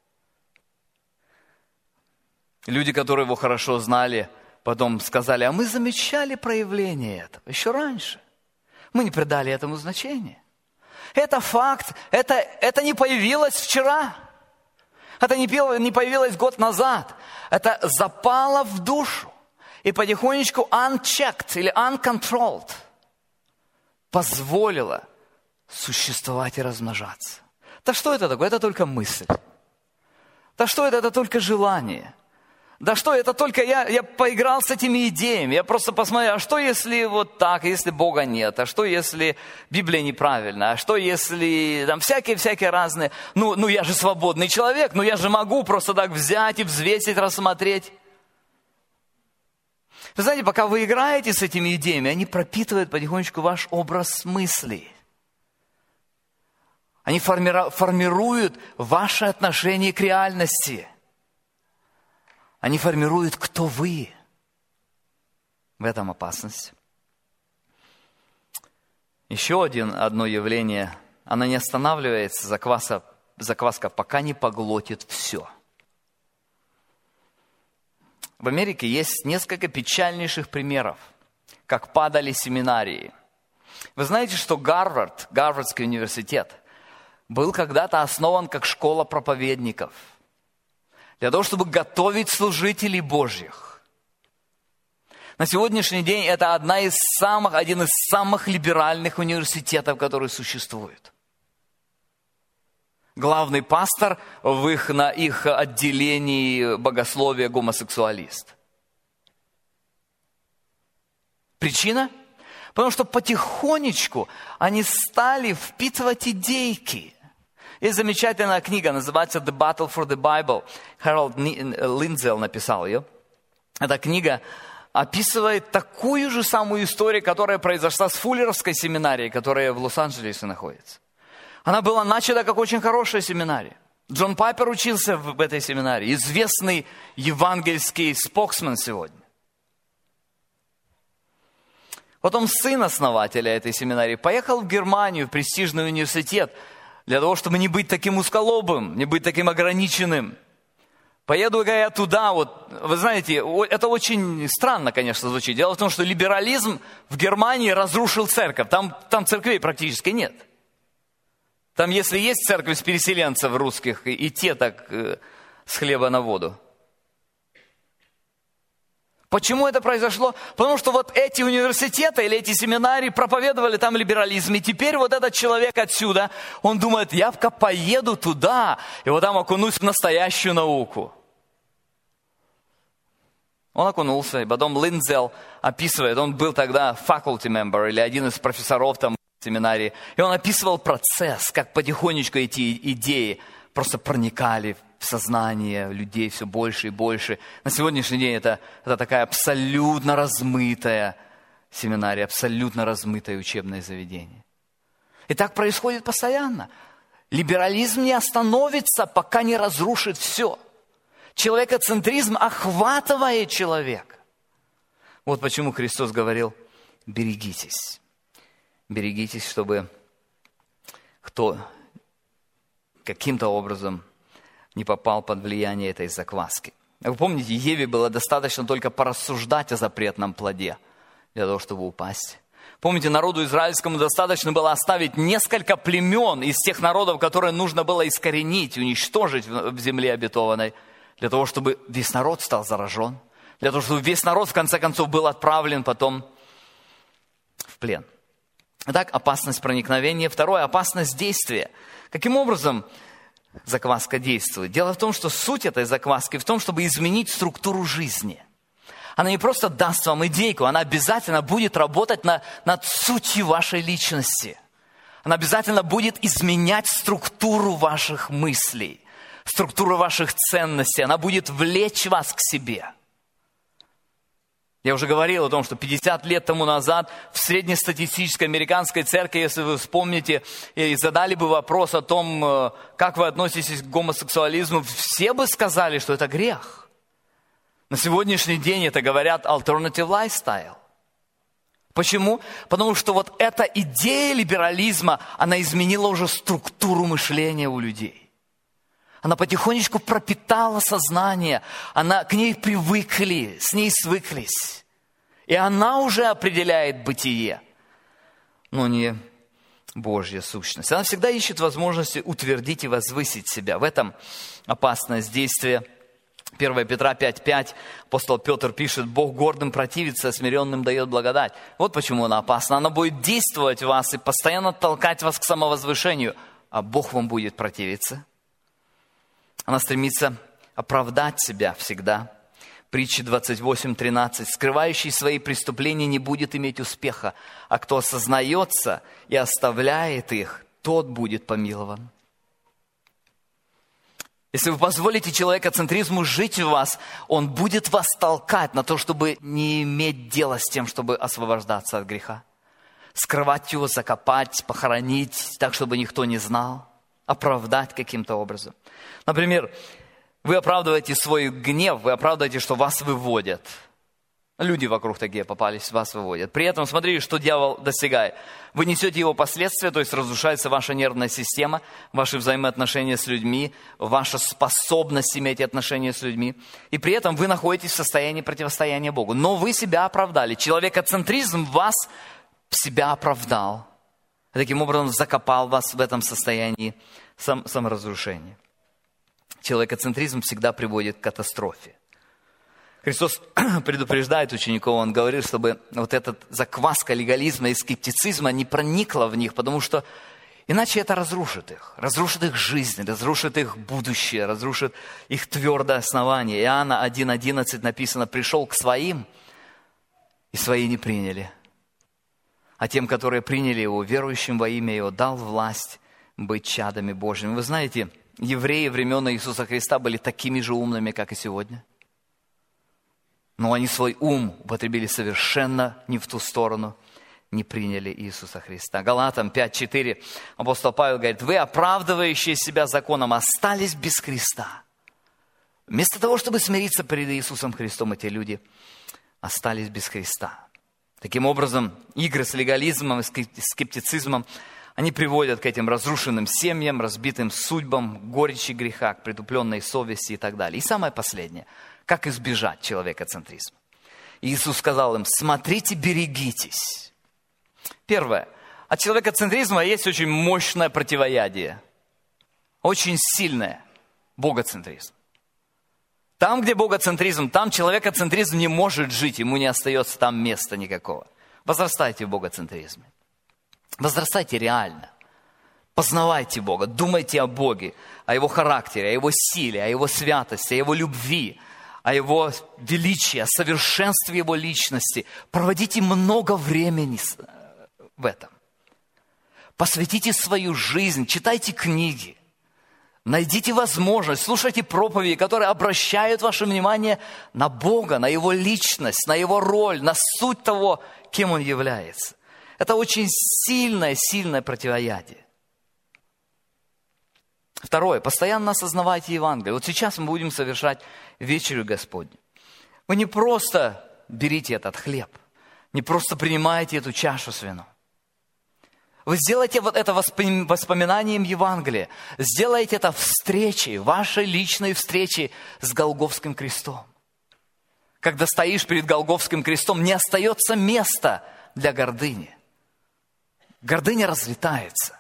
Люди, которые его хорошо знали, потом сказали: а мы замечали проявление этого еще раньше. Мы не придали этому значения. Это факт, это, это не появилось вчера. Это не появилось год назад. Это запало в душу. И потихонечку unchecked или uncontrolled позволило существовать и размножаться. Да что это такое? Это только мысль. Да что это? Это только желание. Да что, это только я, я поиграл с этими идеями. Я просто посмотрел, а что если вот так, если Бога нет? А что если Библия неправильна? А что если там всякие-всякие разные? Ну, ну я же свободный человек, ну я же могу просто так взять и взвесить, рассмотреть. Вы знаете, пока вы играете с этими идеями, они пропитывают потихонечку ваш образ мыслей. Они формиру- формируют ваше отношение к реальности. Они формируют, кто вы. В этом опасность. Еще один, одно явление, оно не останавливается, закваска, закваска, пока не поглотит все. В Америке есть несколько печальнейших примеров, как падали семинарии. Вы знаете, что Гарвард, Гарвардский университет, был когда-то основан как школа проповедников, для того, чтобы готовить служителей Божьих. На сегодняшний день это одна из самых, один из самых либеральных университетов, которые существуют. Главный пастор в их, на их отделении богословия гомосексуалист. Причина? Потому что потихонечку они стали впитывать идейки. Есть замечательная книга, называется «The Battle for the Bible». Хэролд Линдзелл написал ее. Эта книга описывает такую же самую историю, которая произошла с Фуллеровской семинарией, которая в Лос-Анджелесе находится. Она была начата как очень хорошая семинария. Джон Пайпер учился в этой семинарии, известный евангельский споксмен сегодня. Потом сын основателя этой семинарии поехал в Германию, в престижный университет, для того, чтобы не быть таким узколобым, не быть таким ограниченным. Поеду я туда, вот, вы знаете, это очень странно, конечно, звучит. Дело в том, что либерализм в Германии разрушил церковь. Там, там церквей практически нет. Там, если есть церковь переселенцев русских, и те так э, с хлеба на воду. Почему это произошло? Потому что вот эти университеты или эти семинарии проповедовали там либерализм. И теперь вот этот человек отсюда, он думает, я-ка поеду туда, и вот там окунусь в настоящую науку. Он окунулся, и потом Линдзелл описывает, он был тогда faculty member, или один из профессоров там в семинарии, и он описывал процесс, как потихонечку эти идеи просто проникали в сознание людей все больше и больше. На сегодняшний день это, это такая абсолютно размытая семинария, абсолютно размытое учебное заведение. И так происходит постоянно. Либерализм не остановится, пока не разрушит все. Человекоцентризм охватывает человека. Вот почему Христос говорил, берегитесь. Берегитесь, чтобы кто каким-то образом не попал под влияние этой закваски. Вы помните, Еве было достаточно только порассуждать о запретном плоде для того, чтобы упасть. Помните, народу израильскому достаточно было оставить несколько племен из тех народов, которые нужно было искоренить, уничтожить в земле обетованной, для того, чтобы весь народ стал заражен, для того, чтобы весь народ, в конце концов, был отправлен потом в плен. Итак, опасность проникновения. Второе, опасность действия. Каким образом закваска действует? Дело в том, что суть этой закваски в том, чтобы изменить структуру жизни. Она не просто даст вам идейку, она обязательно будет работать на, над сутью вашей личности. Она обязательно будет изменять структуру ваших мыслей, структуру ваших ценностей. Она будет влечь вас к себе. Я уже говорил о том, что пятьдесят лет тому назад в среднестатистической американской церкви, если вы вспомните, и задали бы вопрос о том, как вы относитесь к гомосексуализму, все бы сказали, что это грех. На сегодняшний день это говорят alternative lifestyle. Почему? Потому что вот эта идея либерализма, она изменила уже структуру мышления у людей. Она потихонечку пропитала сознание, она, к ней привыкли, с ней свыклись. И она уже определяет бытие, но не Божья сущность. Она всегда ищет возможности утвердить и возвысить себя. В этом опасность действия. первое Петра пять пять, апостол Петр пишет, Бог гордым противится, а смиренным дает благодать. Вот почему она опасна. Она будет действовать в вас и постоянно толкать вас к самовозвышению, а Бог вам будет противиться. Она стремится оправдать себя всегда. Притча двадцать восемь тринадцать. Скрывающий свои преступления не будет иметь успеха, а кто осознается и оставляет их, тот будет помилован. Если вы позволите человекоцентризму жить в вас, он будет вас толкать на то, чтобы не иметь дела с тем, чтобы освобождаться от греха. Скрывать его, закопать, похоронить, так, чтобы никто не знал. Оправдать каким-то образом. Например, вы оправдываете свой гнев, вы оправдываете, что вас выводят. Люди вокруг такие попались, вас выводят. При этом смотрите, что дьявол достигает. Вы несете его последствия, то есть разрушается ваша нервная система, ваши взаимоотношения с людьми, ваша способность иметь отношения с людьми. И при этом вы находитесь в состоянии противостояния Богу. Но вы себя оправдали. Человекоцентризм вас себя оправдал. Таким образом закопал вас в этом состоянии сам, саморазрушения. Человекоцентризм всегда приводит к катастрофе. Христос предупреждает учеников, Он говорит, чтобы вот эта закваска легализма и скептицизма не проникла в них, потому что иначе это разрушит их, разрушит их жизнь, разрушит их будущее, разрушит их твердое основание. Иоанна один одиннадцать написано: «Пришел к своим, и свои не приняли. А тем, которые приняли Его, верующим во имя Его, дал власть быть чадами Божьими». Вы знаете, евреи времен Иисуса Христа были такими же умными, как и сегодня. Но они свой ум употребили совершенно не в ту сторону, не приняли Иисуса Христа. Галатам пять четыре апостол Павел говорит: «Вы, оправдывающие себя законом, остались без Христа». Вместо того, чтобы смириться перед Иисусом Христом, эти люди остались без Христа. Таким образом, игры с легализмом и скептицизмом, они приводят к этим разрушенным семьям, разбитым судьбам, горечи греха, к притупленной совести и так далее. И самое последнее. Как избежать человекоцентризма? Иисус сказал им: смотрите, берегитесь. Первое. От человекоцентризма есть очень мощное противоядие. Очень сильное богоцентризм. Там, где богоцентризм, там человекоцентризм не может жить, ему не остается там места никакого. Возрастайте в богоцентризме. Возрастайте реально. Познавайте Бога, думайте о Боге, о Его характере, о Его силе, о Его святости, о Его любви, о Его величии, о совершенстве Его личности. Проводите много времени в этом. Посвятите свою жизнь, читайте книги. Найдите возможность, слушайте проповеди, которые обращают ваше внимание на Бога, на Его личность, на Его роль, на суть того, кем Он является. Это очень сильное, сильное противоядие. Второе. Постоянно осознавайте Евангелие. Вот сейчас мы будем совершать вечерю Господню. Вы не просто берите этот хлеб, не просто принимаете эту чашу с вином. Вы сделаете вот это воспоминанием Евангелия. Сделайте это встречей, вашей личной встречей с Голгофским крестом. Когда стоишь перед Голгофским крестом, не остается места для гордыни. Гордыня разлетается.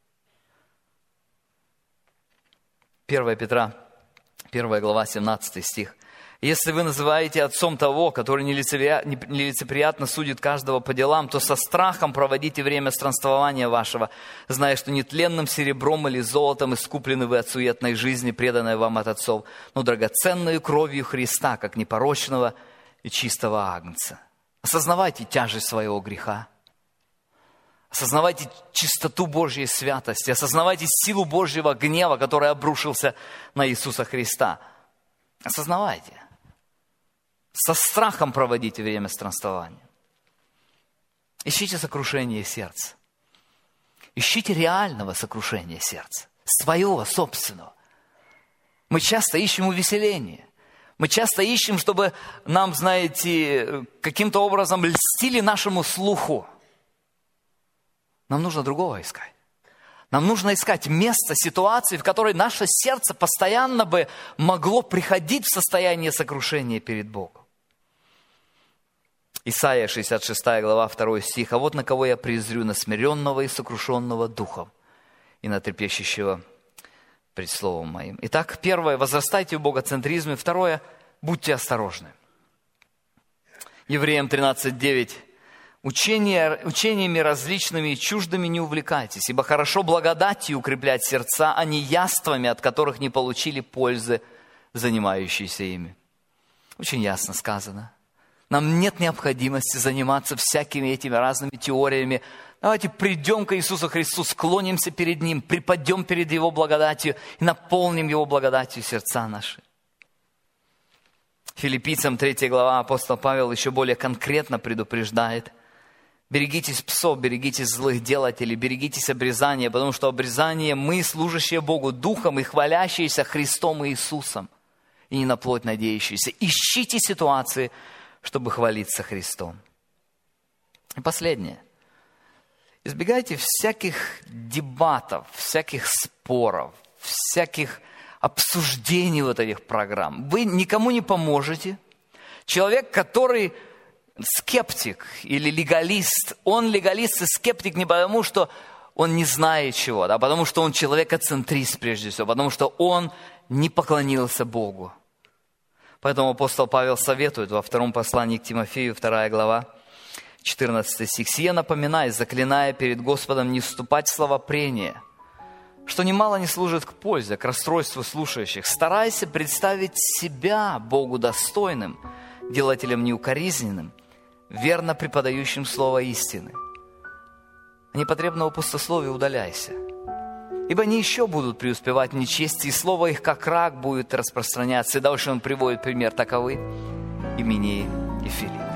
первое Петра, первая глава, семнадцатый стих. «Если вы называете отцом того, который нелицеприятно судит каждого по делам, то со страхом проводите время странствования вашего, зная, что нетленным серебром или золотом искуплены вы от суетной жизни, преданной вам от отцов, но драгоценную кровью Христа, как непорочного и чистого агнца». Осознавайте тяжесть своего греха. Осознавайте чистоту Божьей святости. Осознавайте силу Божьего гнева, который обрушился на Иисуса Христа. Осознавайте. Со страхом проводите время странствования. Ищите сокрушение сердца. Ищите реального сокрушения сердца. Своего, собственного. Мы часто ищем увеселение. Мы часто ищем, чтобы нам, знаете, каким-то образом льстили нашему слуху. Нам нужно другого искать. Нам нужно искать место, ситуации, в которой наше сердце постоянно бы могло приходить в состояние сокрушения перед Богом. Исайя шестьдесят шестая глава, второй стих. «А вот на кого я презрю, на смиренного и сокрушенного духом, и на трепещущего пред словом моим». Итак, первое, возрастайте в богоцентризме. Второе, будьте осторожны. Евреям тринадцать девять. Учения, учениями различными и чуждыми не увлекайтесь, ибо хорошо благодатью укреплять сердца, а не яствами, от которых не получили пользы, занимающиеся ими. Очень ясно сказано. Нам нет необходимости заниматься всякими этими разными теориями. Давайте придем к Иисусу Христу, склонимся перед Ним, припадем перед Его благодатью и наполним Его благодатью сердца наши. Филиппийцам третья глава апостол Павел еще более конкретно предупреждает: берегитесь псов, берегитесь злых делателей, берегитесь обрезания, потому что обрезание мы, служащие Богу Духом и хвалящиеся Христом и Иисусом, и не на плоть надеющиеся. Ищите ситуации, чтобы хвалиться Христом. И последнее. Избегайте всяких дебатов, всяких споров, всяких обсуждений вот этих программ. Вы никому не поможете. Человек, который скептик или легалист, он легалист и скептик не потому, что он не знает чего, а потому что он человекоцентрист прежде всего, потому что он не поклонился Богу. Поэтому апостол Павел советует во втором послании к Тимофею, вторая глава, четырнадцатый стих. «Сие напоминай, заклиная перед Господом не вступать в словопрение, что немало не служит к пользе, к расстройству слушающих. Старайся представить себя Богу достойным, делателем неукоризненным, верно преподающим слово истины. А непотребного пустословия удаляйся. Ибо они еще будут преуспевать в нечестии, и слово их, как рак, будет распространяться». И дальше он приводит пример таковы: Именей и Филипп.